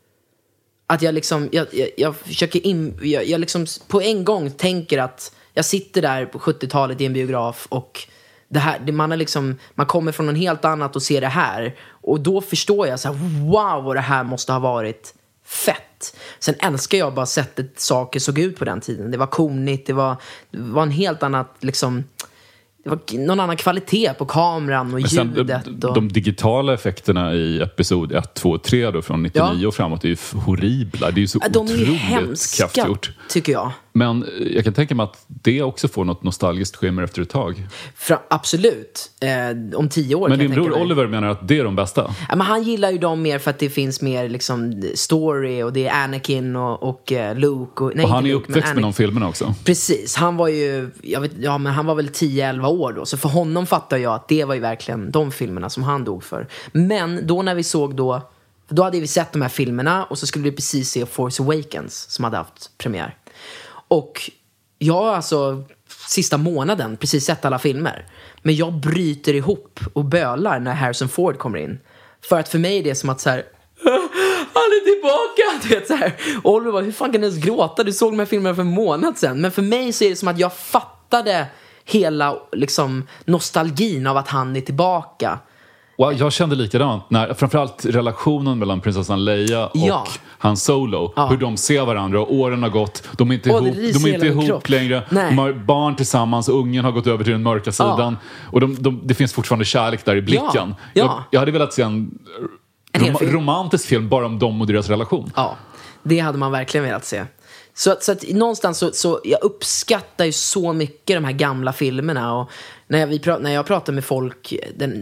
Att jag liksom, jag försöker jag liksom på en gång tänker att jag sitter där på 70-talet i en biograf och det här, man kommer från något helt annat och ser det här. Och då förstår jag så här, wow, vad det här måste ha varit fett. Sen älskar jag bara sättet saker såg ut på den tiden. Det var konigt, det var en helt annat liksom, det var någon annan kvalitet på kameran och ljudet. De digitala effekterna i episod 1, 2, 3 då, från 99 och framåt är ju horribla. Det är ju så otroligt kraftgjort, tycker jag. Men jag kan tänka mig att det också får något nostalgiskt skimmer efter ett tag. Absolut. Om 10 år. Men din bror Oliver menar att det är de bästa? Ja, men han gillar ju dem mer för att det finns mer liksom story och det är Anakin och Luke. Och han är ju uppväxt med de filmerna också. Precis. Han var ju, men han var väl 10-11 år då. Så för honom fattar jag att det var ju verkligen de filmerna som han dog för. Men då när vi såg då hade vi sett de här filmerna och så skulle vi precis se Force Awakens som hade haft premiär. Och jag har alltså sista månaden precis sett alla filmer. Men jag bryter ihop och bölar när Harrison Ford kommer in. För att för mig är det som att så här, han är tillbaka! Du vet, så här. Och Oliver bara, hur fan kan du ens gråta? Du såg de här filmerna för en månad sedan. Men för mig så är det som att jag fattade hela liksom, nostalgin av att han är tillbaka. Wow, jag kände likadant när framförallt relationen mellan prinsessan Leia och Han Solo, hur de ser varandra och åren har gått, de är inte ihop längre. De har barn tillsammans, ungen har gått över till den mörka sidan och det finns fortfarande kärlek där i blicken. Jag hade velat se en romantisk film bara om dem och deras relation. Ja, det hade man verkligen velat se. Så att någonstans så jag uppskattar ju så mycket de här gamla filmerna. Och när jag pratar med folk,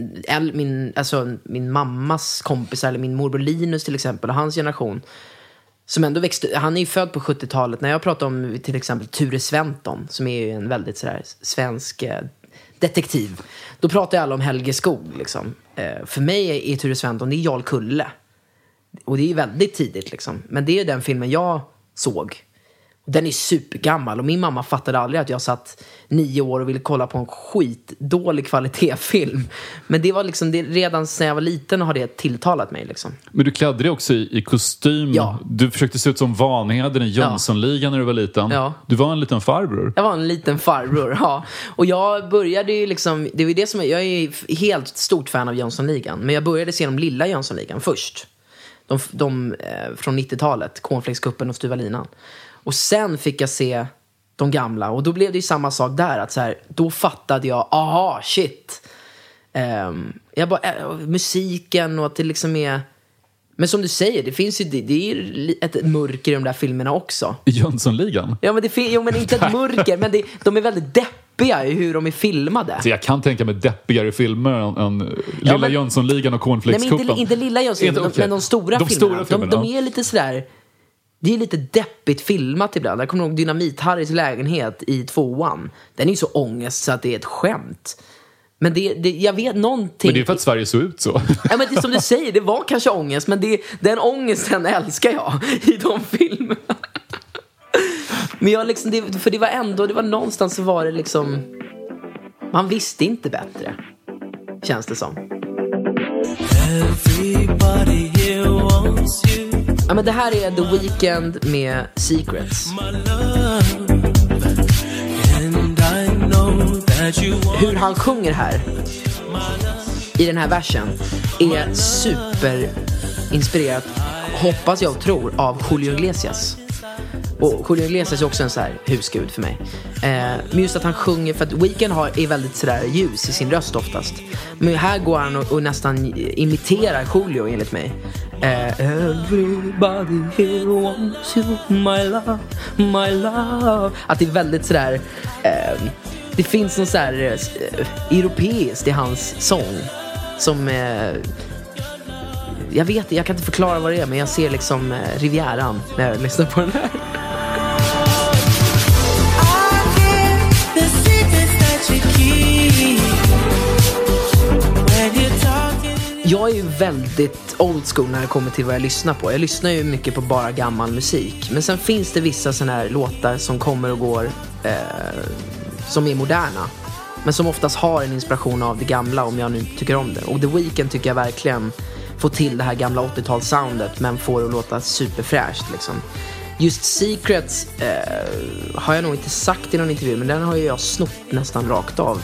min mammas kompisar eller min morbror Linus till exempel och hans generation som ändå växte, han är ju född på 70-talet. När jag pratar om till exempel Ture Sventon som är ju en väldigt sådär svensk detektiv, då pratar jag alla om Helge Skog liksom. För mig är Ture Sventon, det är Jarl Kulle. Och det är ju väldigt tidigt liksom. Men det är den filmen jag såg. Den är supergammal och min mamma fattade aldrig att jag satt 9 år och ville kolla på en skitdålig kvalitetsfilm. Men det var liksom, redan sen jag var liten har det tilltalat mig liksom. Men du klädde dig också i kostym. Ja. Du försökte se ut som Vanheden i Jönssonligan när du var liten. Ja. Du var en liten farbror. Jag var en liten farbror, ja. Och jag började ju liksom, det var det som jag är helt stort fan av Jönssonligan. Men jag började se de lilla Jönssonligan först. De från 90-talet, Cornflakeskuppen och Stuvalinan. Och sen fick jag se de gamla. Och då blev det ju samma sak där. Att så här, då fattade jag, aha, shit. Jag bara, musiken och att det liksom är... Men som du säger, det finns ju det är ett mörker i de där filmerna också. Jönssonligan? Ja, men men inte ett mörker. Men de är väldigt deppiga i hur de är filmade. Så jag kan tänka mig deppigare filmer än Lilla Jönssonligan och Cornflakeskuppen. Nej, men inte Lilla Jönssonligan, men de stora filmerna. De är lite sådär... Det är lite deppigt filmat ibland. Jag kommer ihåg Dynamit-Harrys lägenhet i 2:an. Den är ju så ångest så att det är ett skämt. Men jag vet någonting... Men det är för att Sverige såg ut så. Ja, men det är som du säger, det var kanske ångest. Men den ångesten älskar jag i de filmerna. Men jag liksom... För det var ändå... Det var någonstans så var det liksom... Man visste inte bättre. Känns det som. Everybody here wants you. Ja, men det här är The Weeknd med Secrets. Hur han sjunger här i den här versen är superinspirerat, hoppas jag och tror, av Julio Iglesias. Och Julio Iglesias är också en så här husgud för mig. Men just att han sjunger, för att Weeknd är väldigt sådär ljus i sin röst oftast. Men här går han och nästan imiterar Julio enligt mig. Everybody here wants you, my love, my love. Att det är väldigt sådär det finns något sådär europeiskt i hans sång som jag kan inte förklara vad det är, men jag ser liksom Rivieran när jag lyssnar på den här. Jag är ju väldigt old school när det kommer till vad jag lyssnar på. Jag lyssnar ju mycket på bara gammal musik. Men sen finns det vissa såna här låtar som kommer och går som är moderna. men som oftast har en inspiration av det gamla, om jag nu tycker om det. Och The Weeknd tycker jag verkligen får till det här gamla 80-tals-soundet, men får det att låta superfräscht liksom. Just Secrets har jag nog inte sagt i någon intervju, men den har ju jag snott nästan rakt av.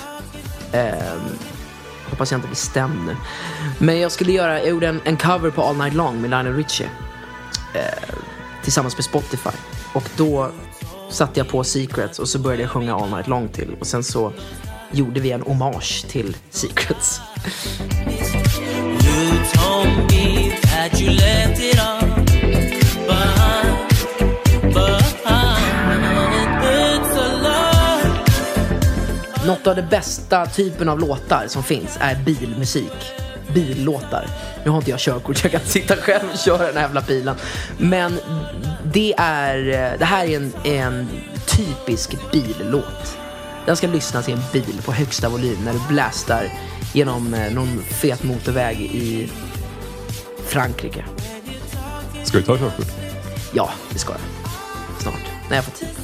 Hoppas jag inte blir stämd nu. Men jag gjorde en cover på All Night Long med Lionel Richie tillsammans med Spotify. Och då satte jag på Secrets och så började jag sjunga All Night Long till. Och sen så gjorde vi en hommage till Secrets. You told me that you left it all behind. Något av det bästa typen av låtar som finns är bilmusik. Billåtar. Nu har inte jag körkort, jag kan sitta själv och köra den här jävla bilen. Men det här är en typisk billåt. Den ska lyssnas i en bil på högsta volym när du blastar genom någon fet motorväg i Frankrike. Ska du ta körkort? Ja, det ska jag. Snart, när jag får tid.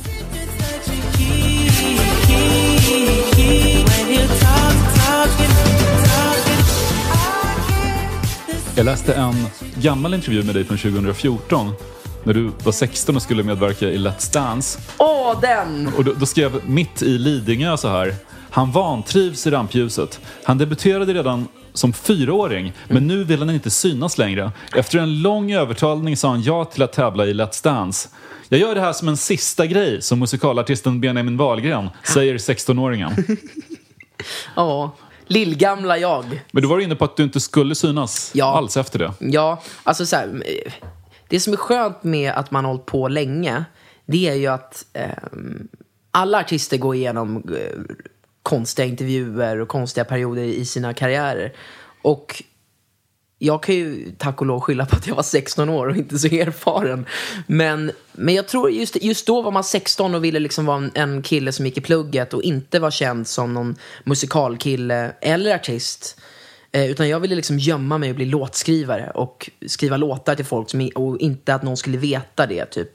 Jag läste en gammal intervju med dig från 2014 när du var 16 och skulle medverka i Let's Dance. Den! Och då skrev mitt i Lidingö så här: han vantrivs i rampljuset. Han debuterade redan som 4-åring, men nu vill han inte synas längre. Efter en lång övertalning sa han ja till att tävla i Let's Dance. Jag gör det här som en sista grej, som musikalartisten Benjamin Wahlgren, säger 16-åringen. Ja, lillgamla jag. Men du var inne på att du inte skulle synas alls efter det. Ja, alltså så här, det som är skönt med att man har hållit på länge, det är ju att alla artister går igenom konstiga intervjuer och konstiga perioder i sina karriärer. Och jag kan ju tack och lov skylla på att jag var 16 år och inte så erfaren. Men jag tror just då var man 16 och ville liksom vara en kille som gick i plugget och inte var känd som någon musikalkille eller artist. Utan jag ville liksom gömma mig och bli låtskrivare och skriva låtar till folk och inte att någon skulle veta det typ.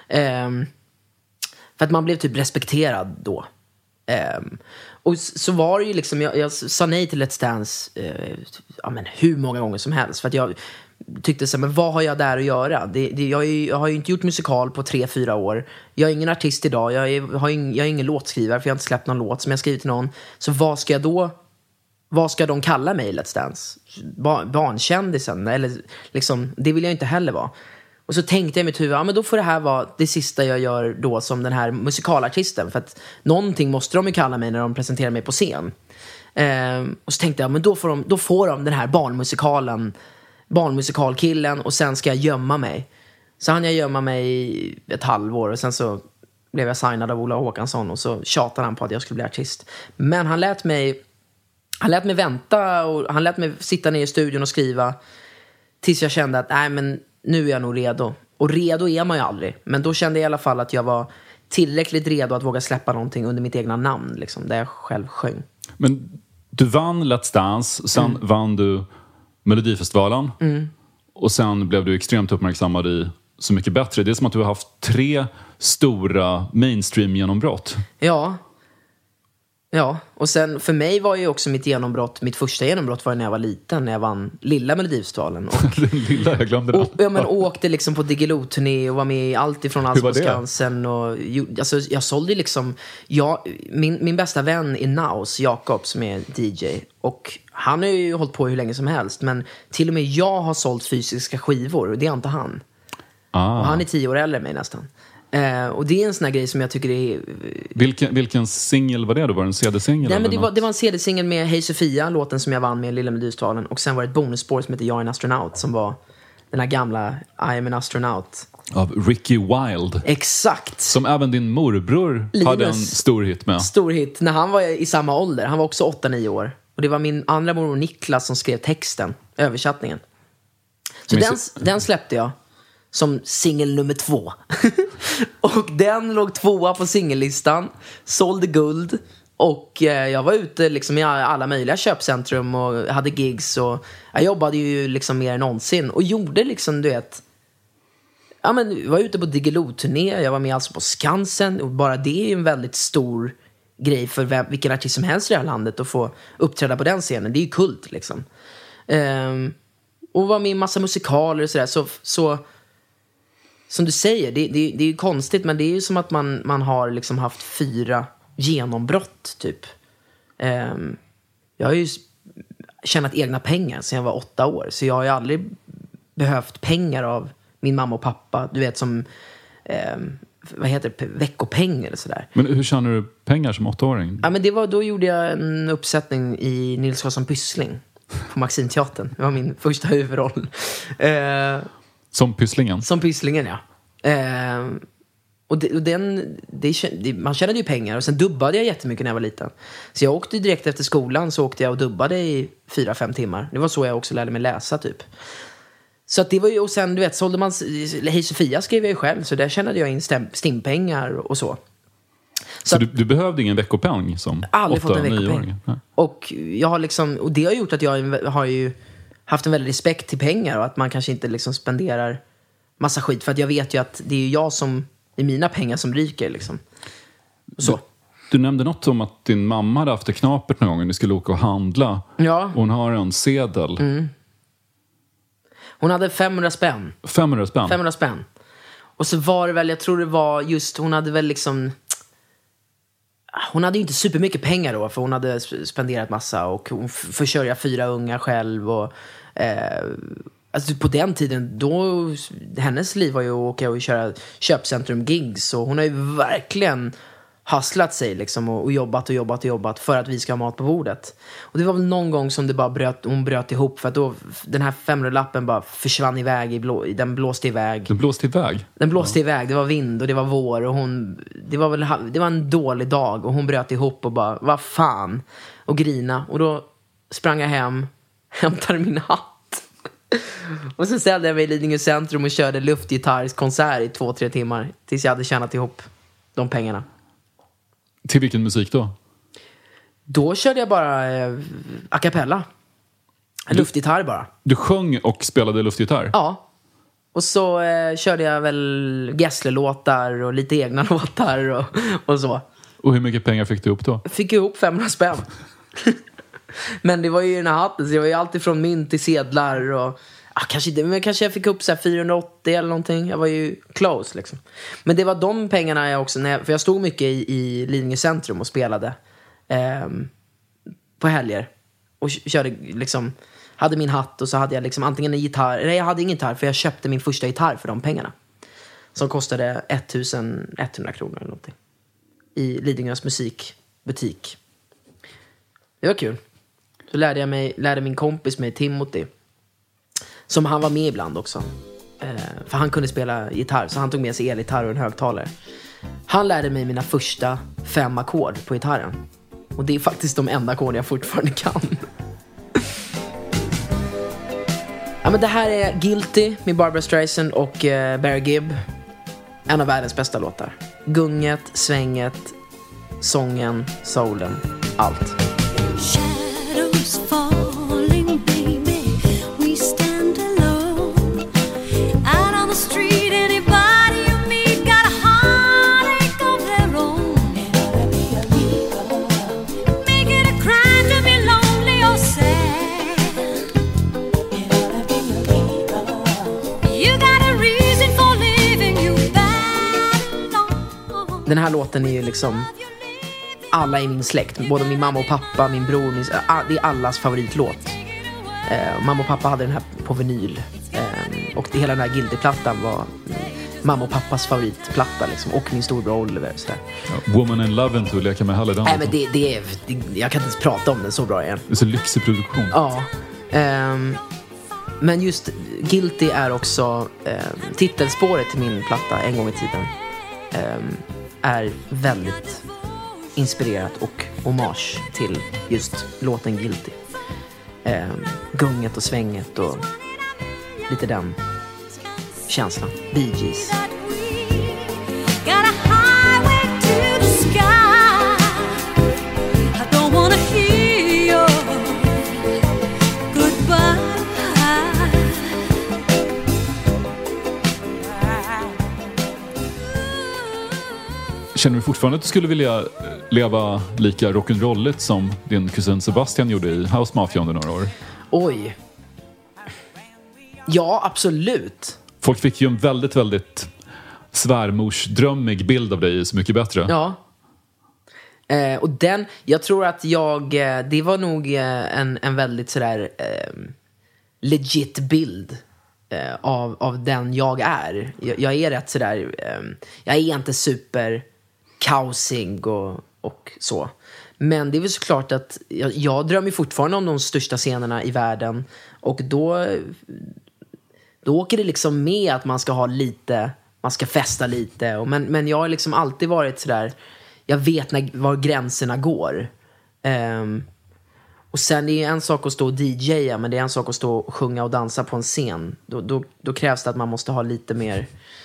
För att man blev typ respekterad då. Och så var det ju liksom, jag sa nej till Let's Dance hur många gånger som helst. För att jag tyckte så här, men vad har jag där att göra? Jag har ju inte gjort musikal på 3-4 år. Jag är ingen artist idag. Jag är ingen låtskrivare, för jag har inte släppt någon låt som jag skrivit till någon. Så vad ska de kalla mig i Let's Dance? Barnkändisen? Eller liksom, det vill jag inte heller vara. Och så tänkte jag i mitt huvud, men då får det här vara det sista jag gör då som den här musikalartisten. För att någonting måste de ju kalla mig när de presenterar mig på scen. Och så tänkte jag, men då får de den här barnmusikalkillen, och sen ska jag gömma mig. Så hann jag gömma mig i ett halvår, och sen så blev jag signad av Ola Håkansson, och så tjatade han på att jag skulle bli artist. Men han lät mig vänta, och han lät mig sitta ner i studion och skriva tills jag kände att nej, men nu är jag nog redo. Och redo är man ju aldrig. Men då kände jag i alla fall att jag var tillräckligt redo att våga släppa någonting under mitt egna namn liksom, där jag själv sjöng. Men du vann Let's Dance, sen vann du Melodifestivalen, och sen blev du extremt uppmärksammad i Så mycket bättre. Det är som att du har haft 3 stora mainstream-genombrott. Ja, och sen för mig var ju också mitt första genombrott var när jag var liten, när jag vann lilla Melodifestivalen. Och, lilla, jag glömde det. Åkte liksom på Diggiloo-turné och var med i allt ifrån Alls på Skansen. Och, alltså, jag sålde liksom, min bästa vän är Naus, Jakob, som är DJ. Och han har ju hållit på hur länge som helst, men till och med jag har sålt fysiska skivor, och det är inte han. Och han är 10 år äldre än mig nästan. Och det är en sån här grej som jag tycker är... Vilken singel var det då? Var det en CD-singel? Nej, men det var en CD-singel med Hej Sofia, låten som jag vann med Lilla Melodifestivalen. Och sen var det ett bonusspår som heter Jag är en astronaut, som var den här gamla I am an astronaut. Av Ricky Wilde. Exakt. Som även din morbror Linus hade en stor hit med. Stor hit, när han var i samma ålder. Han var också 8-9 år. Och det var min andra morbror Niklas som skrev texten, översättningen. Så den släppte jag som singel nummer 2. Och den låg 2 på singellistan, sålde guld. Och jag var ute liksom i alla möjliga köpcentrum och hade gigs. Och jag jobbade ju liksom mer än någonsin. Och gjorde liksom, du vet... Ja, men jag var ute på Diggiloo-turné. Jag var med alltså på Skansen. Och bara det är ju en väldigt stor grej för vilken artist som helst i det här landet att få uppträda på den scenen. Det är ju kult liksom. Och vara med i massa musikaler och sådär. Så som du säger, det är ju konstigt, men det är ju som att man har liksom haft 4 genombrott typ. Jag har ju tjänat egna pengar sedan jag var 8 år. Så jag har ju aldrig behövt pengar av min mamma och pappa. Du vet, som vad heter det? Veckopeng eller sådär. Men hur tjänar du pengar som 8-åring? Ja, men då gjorde jag en uppsättning i Nils Karlsson Pyssling på Maximteatern. Det var min första huvudroll. Som Pysslingen? Som Pysslingen, ja. Och man tjänade ju pengar. Och sen dubbade jag jättemycket när jag var liten. Så jag åkte direkt efter skolan, så åkte jag och dubbade i 4-5 timmar. Det var så jag också lärde mig läsa typ. Så att det var ju, och sen du vet, sålde man Hej Sofia skrev jag ju själv, så där tjänade jag in stimpengar och så. Så du behövde ingen veckopeng som 8-9-åring? Och jag har liksom, och det har gjort att jag har ju haft en väldig respekt till pengar, och att man kanske inte liksom spenderar massa skit, för att jag vet ju att det är jag som, det är mina pengar som ryker liksom. Så. Du nämnde något om att din mamma hade haft det knapert någon gång när ni skulle åka och handla. Ja. Och hon har en sedel. Hon hade 500 spänn. 500 spänn? 500 spänn. Och så var det väl, jag tror det var just, hon hade väl liksom, hon hade ju inte supermycket pengar då, för hon hade spenderat massa, och hon försörjde 4 unga själv, och alltså på den tiden då, hennes liv var ju att åka och köra köpcentrum-gigs, och hon har ju verkligen hustlat sig liksom, och jobbat för att vi ska ha mat på bordet. Och det var väl någon gång som det bara hon bröt ihop, för att då den här 500-lappen bara försvann iväg, den blåste iväg. Den blåste iväg, det var vind och det var vår, och det var en dålig dag, och hon bröt ihop och bara, vad fan, och grina. Och då sprang jag hem, hämtade min hatt. Och så ställde jag mig i Lidingö centrum och körde luftgitarrskonsert i 2-3 timmar tills jag hade tjänat ihop de pengarna. Till vilken musik då? Då körde jag bara a cappella. Luftgitarr bara. Du sjöng och spelade luftgitarr? Ja. Och så körde jag väl Gessle-låtar och lite egna låtar och så. Och hur mycket pengar fick du upp då? Jag fick ihop 500 spänn. Men det var ju den här hatten, så det var ju alltid från mynt till sedlar och kanske inte, men kanske jag fick upp så här 480 eller någonting. Jag var ju close liksom. Men det var de pengarna jag också, för jag stod mycket i Lidingö centrum och spelade på helger. Och körde liksom, hade min hatt, och så hade jag liksom antingen en gitarr, eller jag hade ingen gitarr, för jag köpte min första gitarr för de pengarna. Som kostade 1100 kronor eller någonting. I Lidingös musikbutik. Det var kul. Så lärde min kompis mig, Timothy, som han var med ibland också. För han kunde spela gitarr, så han tog med sig elgitarr och en högtalare. Han lärde mig mina första 5 ackord på gitarren. Och det är faktiskt de enda ackord jag fortfarande kan. Ja, men det här är Guilty med Barbra Streisand och Barry Gibb. En av världens bästa låtar. Gunget, svänget, sången, soulen, allt. Shadows falling, baby. We stand alone out on the street. Anybody you meet got a heartache of their own. Make it a crime to be lonely or sad. You got a reason for living, you bad alone. Den här låten är ju liksom alla i min släkt, både min mamma och pappa, min bror, det är allas favoritlåt. Mamma och pappa hade den här på vinyl. Och hela den här Guilty-plattan var mamma och pappas favoritplatta liksom, och min storbror Oliver så där. Ja, Woman in Love inte att leka med heller. Nej, men jag kan inte ens prata om den så bra igen. Det är så lyxig produktion. Ja. Men just Guilty är också titelspåret till min platta en gång i tiden. Är väldigt inspirerat och hommage till just låten Guilty. Gunget och svänget och lite den känslan. Bee Gees. Got a highway to the sky. I don't wanna hear your goodbye. Känner du fortfarande att du skulle vilja leva lika rock'n'rolligt som din kusin Sebastian gjorde i House Mafia under några år? Oj. Ja, absolut. Folk fick ju en väldigt, väldigt svärmorsdrömmig bild av dig Så mycket bättre. Ja. Och jag tror att det var nog en väldigt sådär legit bild av den jag är. Jag är rätt sådär, jag är inte super kaosig och så. Men det är väl såklart att jag drömmer fortfarande om de största scenerna i världen. Och då åker det liksom med att man ska ha lite, man ska festa lite. Men jag har liksom alltid varit sådär, jag vet var gränserna går. Och sen är det en sak att stå och DJa, men det är en sak att stå och sjunga och dansa på en scen. Då krävs det att man måste ha lite mer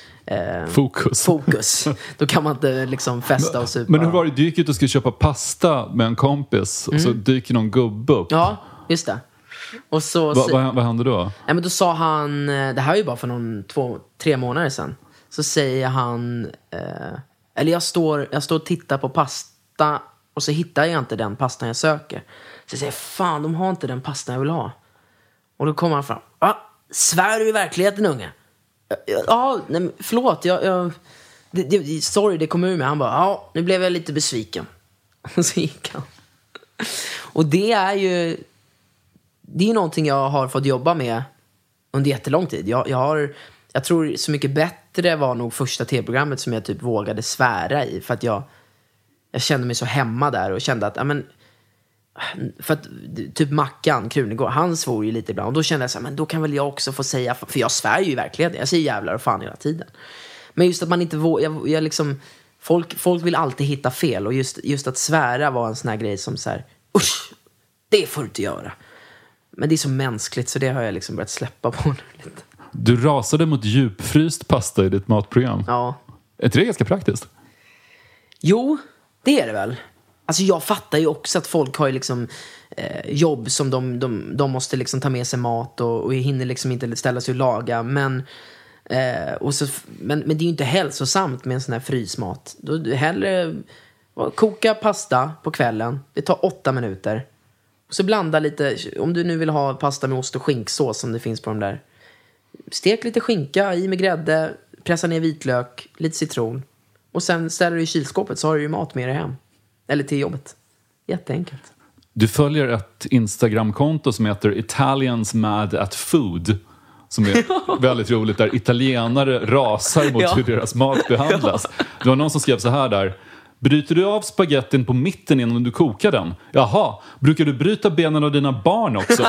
fokus. Då kan man inte liksom festa och supa. Men hur var det? Du gick ut och skulle köpa pasta med en kompis och så dyker någon gubbe upp. Ja, just det. Och så, vad hände då? Nej, men då sa han, det här är ju bara för 2-3 månader sedan. Så säger han, eller jag står och tittar på pasta och så hittar jag inte den pastan jag söker. Så jag säger, fan, de har inte den pastan jag vill ha. Och då kommer han fram, svär du i verkligheten, unge? Ja, nej, förlåt, sorry, det kom ur mig. Han bara, nu blev jag lite besviken. Och så gick han. Och det är ju någonting jag har fått jobba med under jättelång tid. Jag tror Så mycket bättre var nog första tv-programmet som jag typ vågade svära i. För att jag kände mig så hemma där och kände att, för att typ Mackan Krunegård, han svor ju lite ibland. Och då kände jag så här, men då kan väl jag också få säga, för jag svär ju i verkligheten. Jag säger jävlar och fan hela tiden. Men just att man inte vågar, liksom, folk vill alltid hitta fel. Och just att svära var en sån här grej som så här, usch, det får du inte göra. Men det är så mänskligt, så det har jag liksom börjat släppa på nu lite. Du rasade mot djupfryst pasta i ditt matprogram. Ja. Är det ganska praktiskt? Jo, det är det väl. Alltså jag fattar ju också att folk har ju liksom jobb som de måste liksom ta med sig mat och hinner liksom inte ställa sig och laga. Men det är ju inte hälsosamt med en sån här frysmat. Då hellre koka pasta på kvällen. Det tar 8 minuter. Och så blanda lite, om du nu vill ha pasta med ost och skinksås som det finns på de där. Stek lite skinka i med grädde, pressa ner vitlök, lite citron. Och sen ställer du i kylskåpet, så har du ju mat med dig hem. Eller till jobbet. Jätteenkelt. Du följer ett Instagram-konto som heter Italians Mad at Food. Som är väldigt roligt, där italienare rasar mot hur deras mat behandlas. Det var någon som skrev så här där: bryter du av spagettin på mitten innan du kokar den? Jaha, brukar du bryta benen av dina barn också?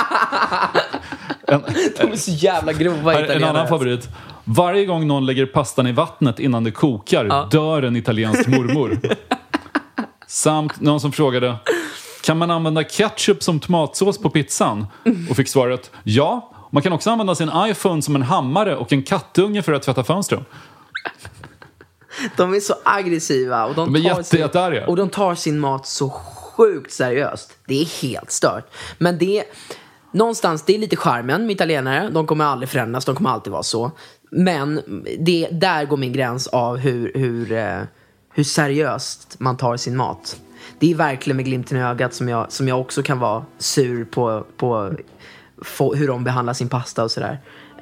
De är så jävla grova italienare. En annan favorit. Varje gång någon lägger pastan i vattnet innan det kokar dör en italiensk mormor. Samt någon som frågade: kan man använda ketchup som tomatsås på pizzan? Och fick svaret: ja, man kan också använda sin iPhone som en hammare och en kattunge för att tvätta fönstren. De är så aggressiva och de tar sin mat så sjukt seriöst. Det är helt stört. Men det är lite charmen med italienare. De kommer aldrig förändras, de kommer alltid vara så. Men där går min gräns av hur seriöst man tar sin mat. Det är verkligen med glimten i ögat som jag också kan vara sur på hur de behandlar sin pasta och sådär.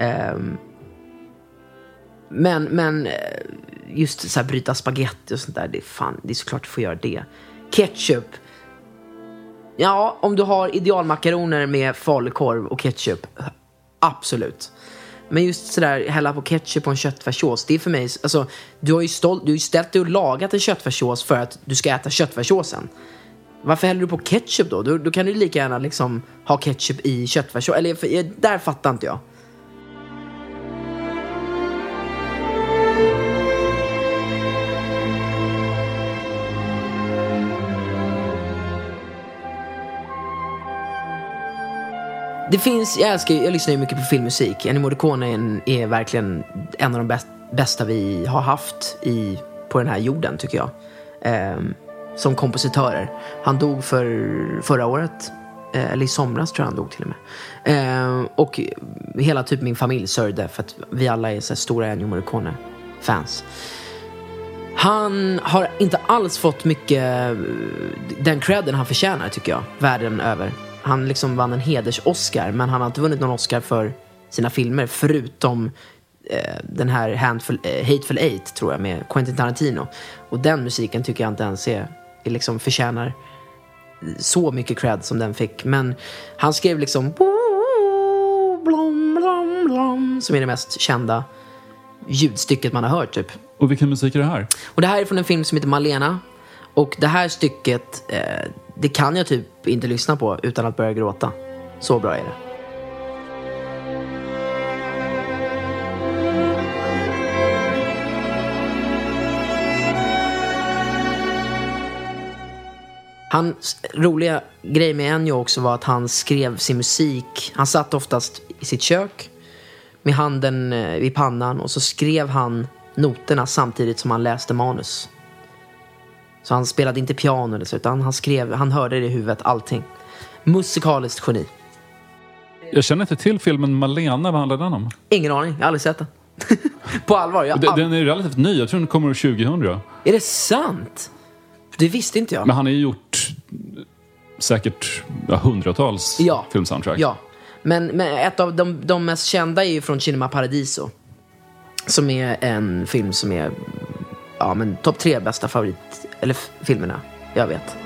Men just så här, bryta spaghetti och sånt där, det är såklart du får göra det. Ketchup. Ja, om du har idealmakaroner med falukorv och ketchup, absolut. Men just sådär, hälla på ketchup på en köttfärssås, det är för mig, alltså, du har ju ställt dig och lagat en köttfärssås för att du ska äta köttfärssåsen. Varför häller du på ketchup då? Då kan du lika gärna liksom ha ketchup i köttfärssås. Eller där fattar inte jag. Det finns, jag lyssnar ju mycket på filmmusik. Ennio Morricone är verkligen en av de bästa vi har haft på den här jorden, tycker jag. Som kompositörer. Han dog förra året. Eller i somras tror jag han dog till och med. Och hela typ min familj sörjde för att vi alla är så stora Ennio Morricone-fans. Han har inte alls fått mycket den credden han förtjänar, tycker jag, världen över. Han liksom vann en heders-Oscar, men han har inte vunnit någon Oscar för sina filmer, förutom den här Hateful Eight, tror jag, med Quentin Tarantino. Och den musiken tycker jag inte ens är liksom förtjänar så mycket cred som den fick. Men han skrev liksom blom, blom, blom, som är det mest kända ljudstycket man har hört, typ. Och vilken musik är det här? Och det här är från en film som heter Malena. Och det här stycket, det kan jag typ inte lyssna på utan att börja gråta. Så bra är det. Hans roliga grej med Ennio också var att han skrev sin musik. Han satt oftast i sitt kök med handen vid pannan, och så skrev han noterna samtidigt som han läste manus. Så han spelade inte piano eller så, utan han hörde det i huvudet, allting. Musikaliskt geni. Jag känner inte till filmen Malena. Vad handlar den om? Ingen aning, jag har aldrig sett den. På allvar. Den är relativt ny, jag tror den kommer år 2000. Är det sant? Det visste inte jag. Men han har ju gjort säkert hundratals filmsoundtrack. Ja, men ett av de mest kända är ju från Cinema Paradiso, som är en film som är topp 3 bästa filmerna jag vet.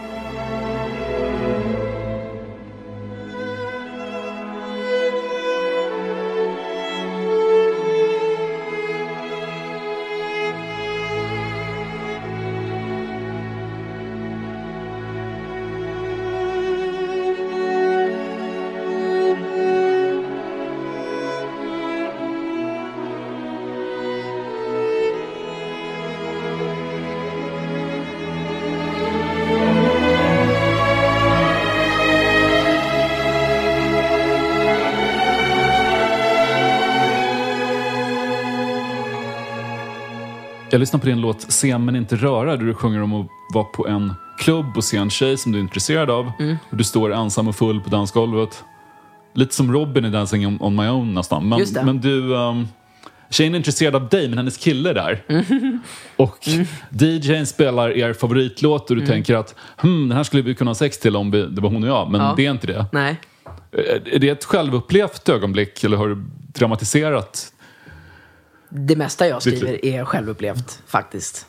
Jag lyssnar på din låt Se men inte röra, där du sjunger om att vara på en klubb och se en tjej som du är intresserad av. Och du står ensam och full på dansgolvet. Lite som Robin i Dancing on My Own nästan. Men du, tjejen är intresserad av dig, men hennes kille är där. Och DJn spelar er favoritlåt och du tänker att den här skulle vi kunna ha sex till om det var hon och jag. Men det är inte det. Nej. Är det ett självupplevt ögonblick, eller har du dramatiserat? Det mesta jag skriver är självupplevt, faktiskt.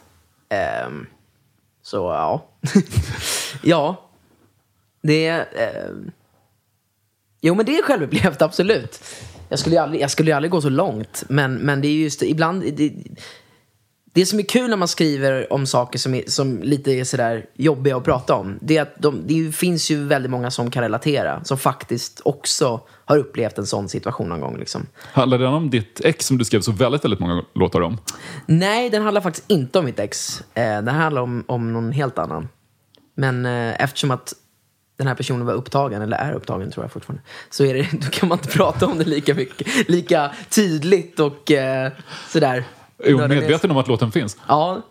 Så ja. Ja. Det är... Jo, men det är självupplevt, absolut. Jag skulle ju aldrig gå så långt. Men det är just ibland... Det som är kul när man skriver om saker som lite är sådär jobbiga att prata om, det är att det finns ju väldigt många som kan relatera, som faktiskt också har upplevt en sån situation någon gång. Liksom. Handlar den om ditt ex som du skrev så väldigt, väldigt många låtar om? Nej, den handlar faktiskt inte om mitt ex. Den handlar om någon helt annan. Men eftersom att den här personen var upptagen, eller är upptagen tror jag fortfarande, så då kan man inte prata om det lika mycket, lika tydligt och sådär. Är hon medveten om att låten finns? Ja.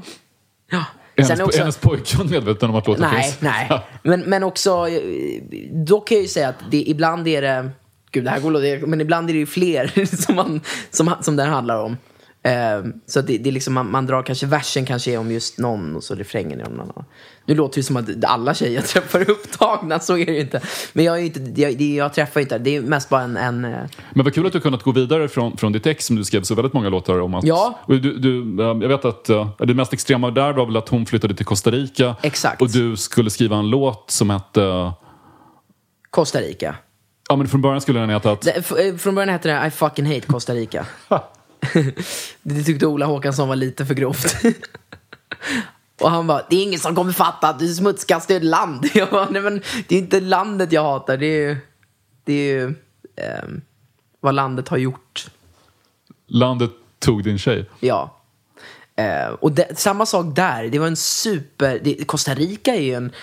Är hennes pojkvän medveten om att låten finns? Nej. Men också, då kan jag ju säga att ibland är det... Gud, det här går, men ibland är det ju fler som det här handlar om. Så att det är liksom, man drar kanske versen kanske är om just någon, och så refrängen är om någon annan. Nu låter det som att alla tjejer träffar upptagna, så är det ju inte. Men jag träffar inte, det är mest bara en Men vad kul att du kunnat gå vidare från ditt ex som du skrev så väldigt många låtar om. Ja. Och jag vet att det mest extrema där var väl att hon flyttade till Costa Rica. Exakt. Och du skulle skriva en låt som hette... Costa Rica. Ja, men från början skulle den heta att... Från början hette det I fucking hate Costa Rica. Det tyckte Ola Håkansson var lite för grovt. Och han bara, det är ingen som kommer fatta att du smutskastar ett land. Jag bara, nej, men det är inte landet jag hatar. Det är ju vad landet har gjort. Landet tog din tjej. Ja. Och samma sak där. Det var en Costa Rica är ju en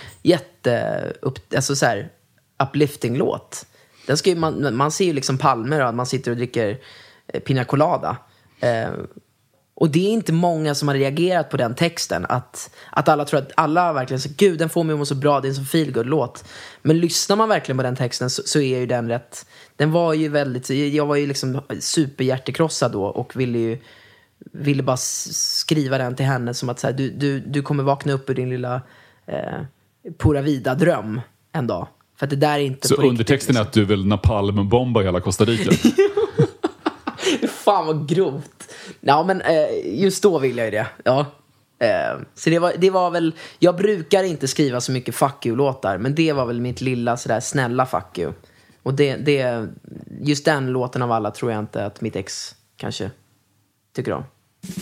uplifting låt. Den ska ju, man ser ju liksom palmer och man sitter och dricker pina colada. Och det är inte många som har reagerat på den texten, att alla tror att alla verkligen så, gud, den får mig att må så bra, det är en så feelgood låt. Men lyssnar man verkligen på den texten så är ju den rätt, den var ju väldigt, jag var ju liksom superhjärtekrossad då och ville ju ville bara skriva den till henne som att så här, du kommer vakna upp ur din lilla pura vida dröm en dag. För att det där är inte så på riktigt. Så undertexten är att du vill napalmbomba hela Costa Rica? Fan vad grovt. Ja, men just då vill jag ju det. Ja. Så det var väl... Jag brukar inte skriva så mycket fuck you-låtar, men det var väl mitt lilla sådär snälla fuck you. Och just den låten av alla tror jag inte att mitt ex kanske tycker om.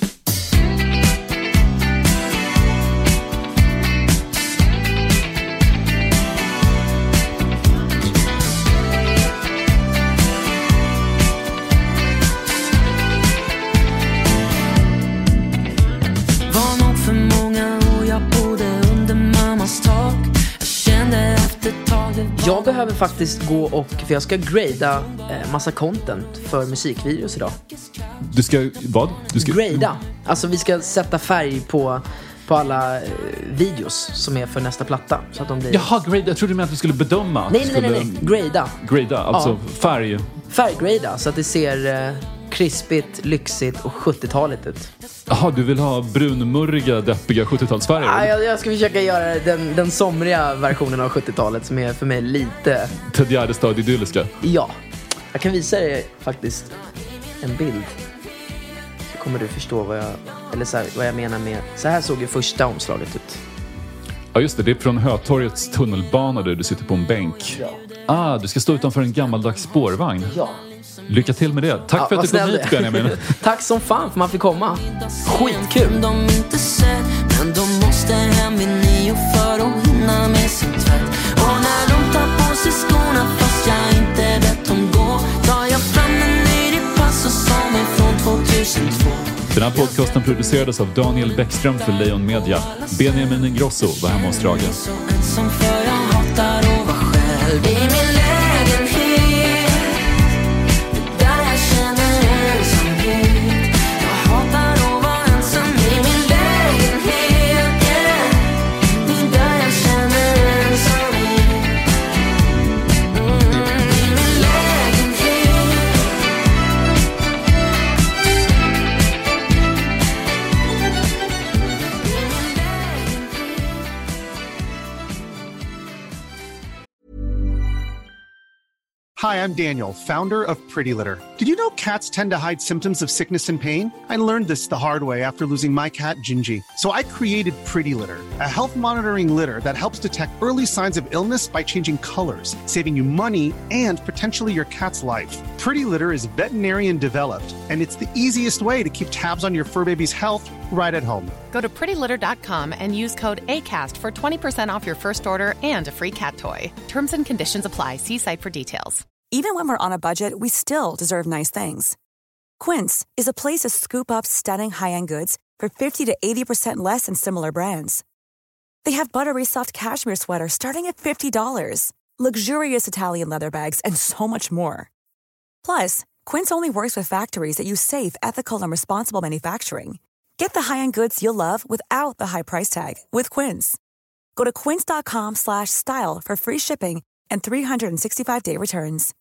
Jag behöver faktiskt gå för jag ska grada massa content för musikvideos idag. Du ska, vad? Du ska grada. Alltså vi ska sätta färg på alla videos som är för nästa platta. Så att de blir... Jaha, grada. Jag trodde du menade att du skulle bedöma. Nej. Grada. Grada, alltså färg. Färggrada, så att det ser krispigt, lyxigt och 70-taligt ut. Jaha, du vill ha brunmurriga, deppiga 70-talsfärger? Ja, jag ska försöka göra den somriga versionen av 70-talet som är för mig lite... Ted Gärdestad idylliska? Ja. Jag kan visa dig faktiskt en bild. Så kommer du förstå vad jag menar med... Så här såg ju första omslaget ut. Ja, just det. Det är från Hötorgets tunnelbana där du sitter på en bänk. Ja. Du ska stå utanför en gammaldags spårvagn. Ja. Lycka till med det. Tack för att du kom hit, Benjamin. Tack som fan för man fick komma. Skitkul. De inte sett, men de måste hem vid 9 för att hinna med sin tvätt. Och när de tar på sig skorna fast jag inte vet dem gå, tar jag fram en ny pass och som är från 2002. Den här podcasten producerades av Daniel Bäckström för Lejon Media. Benjamin Ingrosso var hemma hos Strage. Så ensam för jag hatar att vara själv i min lägenhet. Hi, I'm Daniel, founder of Pretty Litter. Did you know cats tend to hide symptoms of sickness and pain? I learned this the hard way after losing my cat, Gingy. So I created Pretty Litter, a health monitoring litter that helps detect early signs of illness by changing colors, saving you money and potentially your cat's life. Pretty Litter is veterinarian developed, and it's the easiest way to keep tabs on your fur baby's health right at home. Go to prettylitter.com and use code ACAST for 20% off your first order and a free cat toy. Terms and conditions apply. See site for details. Even when we're on a budget, we still deserve nice things. Quince is a place to scoop up stunning high-end goods for 50 to 80% less than similar brands. They have buttery soft cashmere sweaters starting at $50, luxurious Italian leather bags, and so much more. Plus, Quince only works with factories that use safe, ethical, and responsible manufacturing. Get the high-end goods you'll love without the high price tag with Quince. Go to quince.com/style for free shipping and 365-day returns.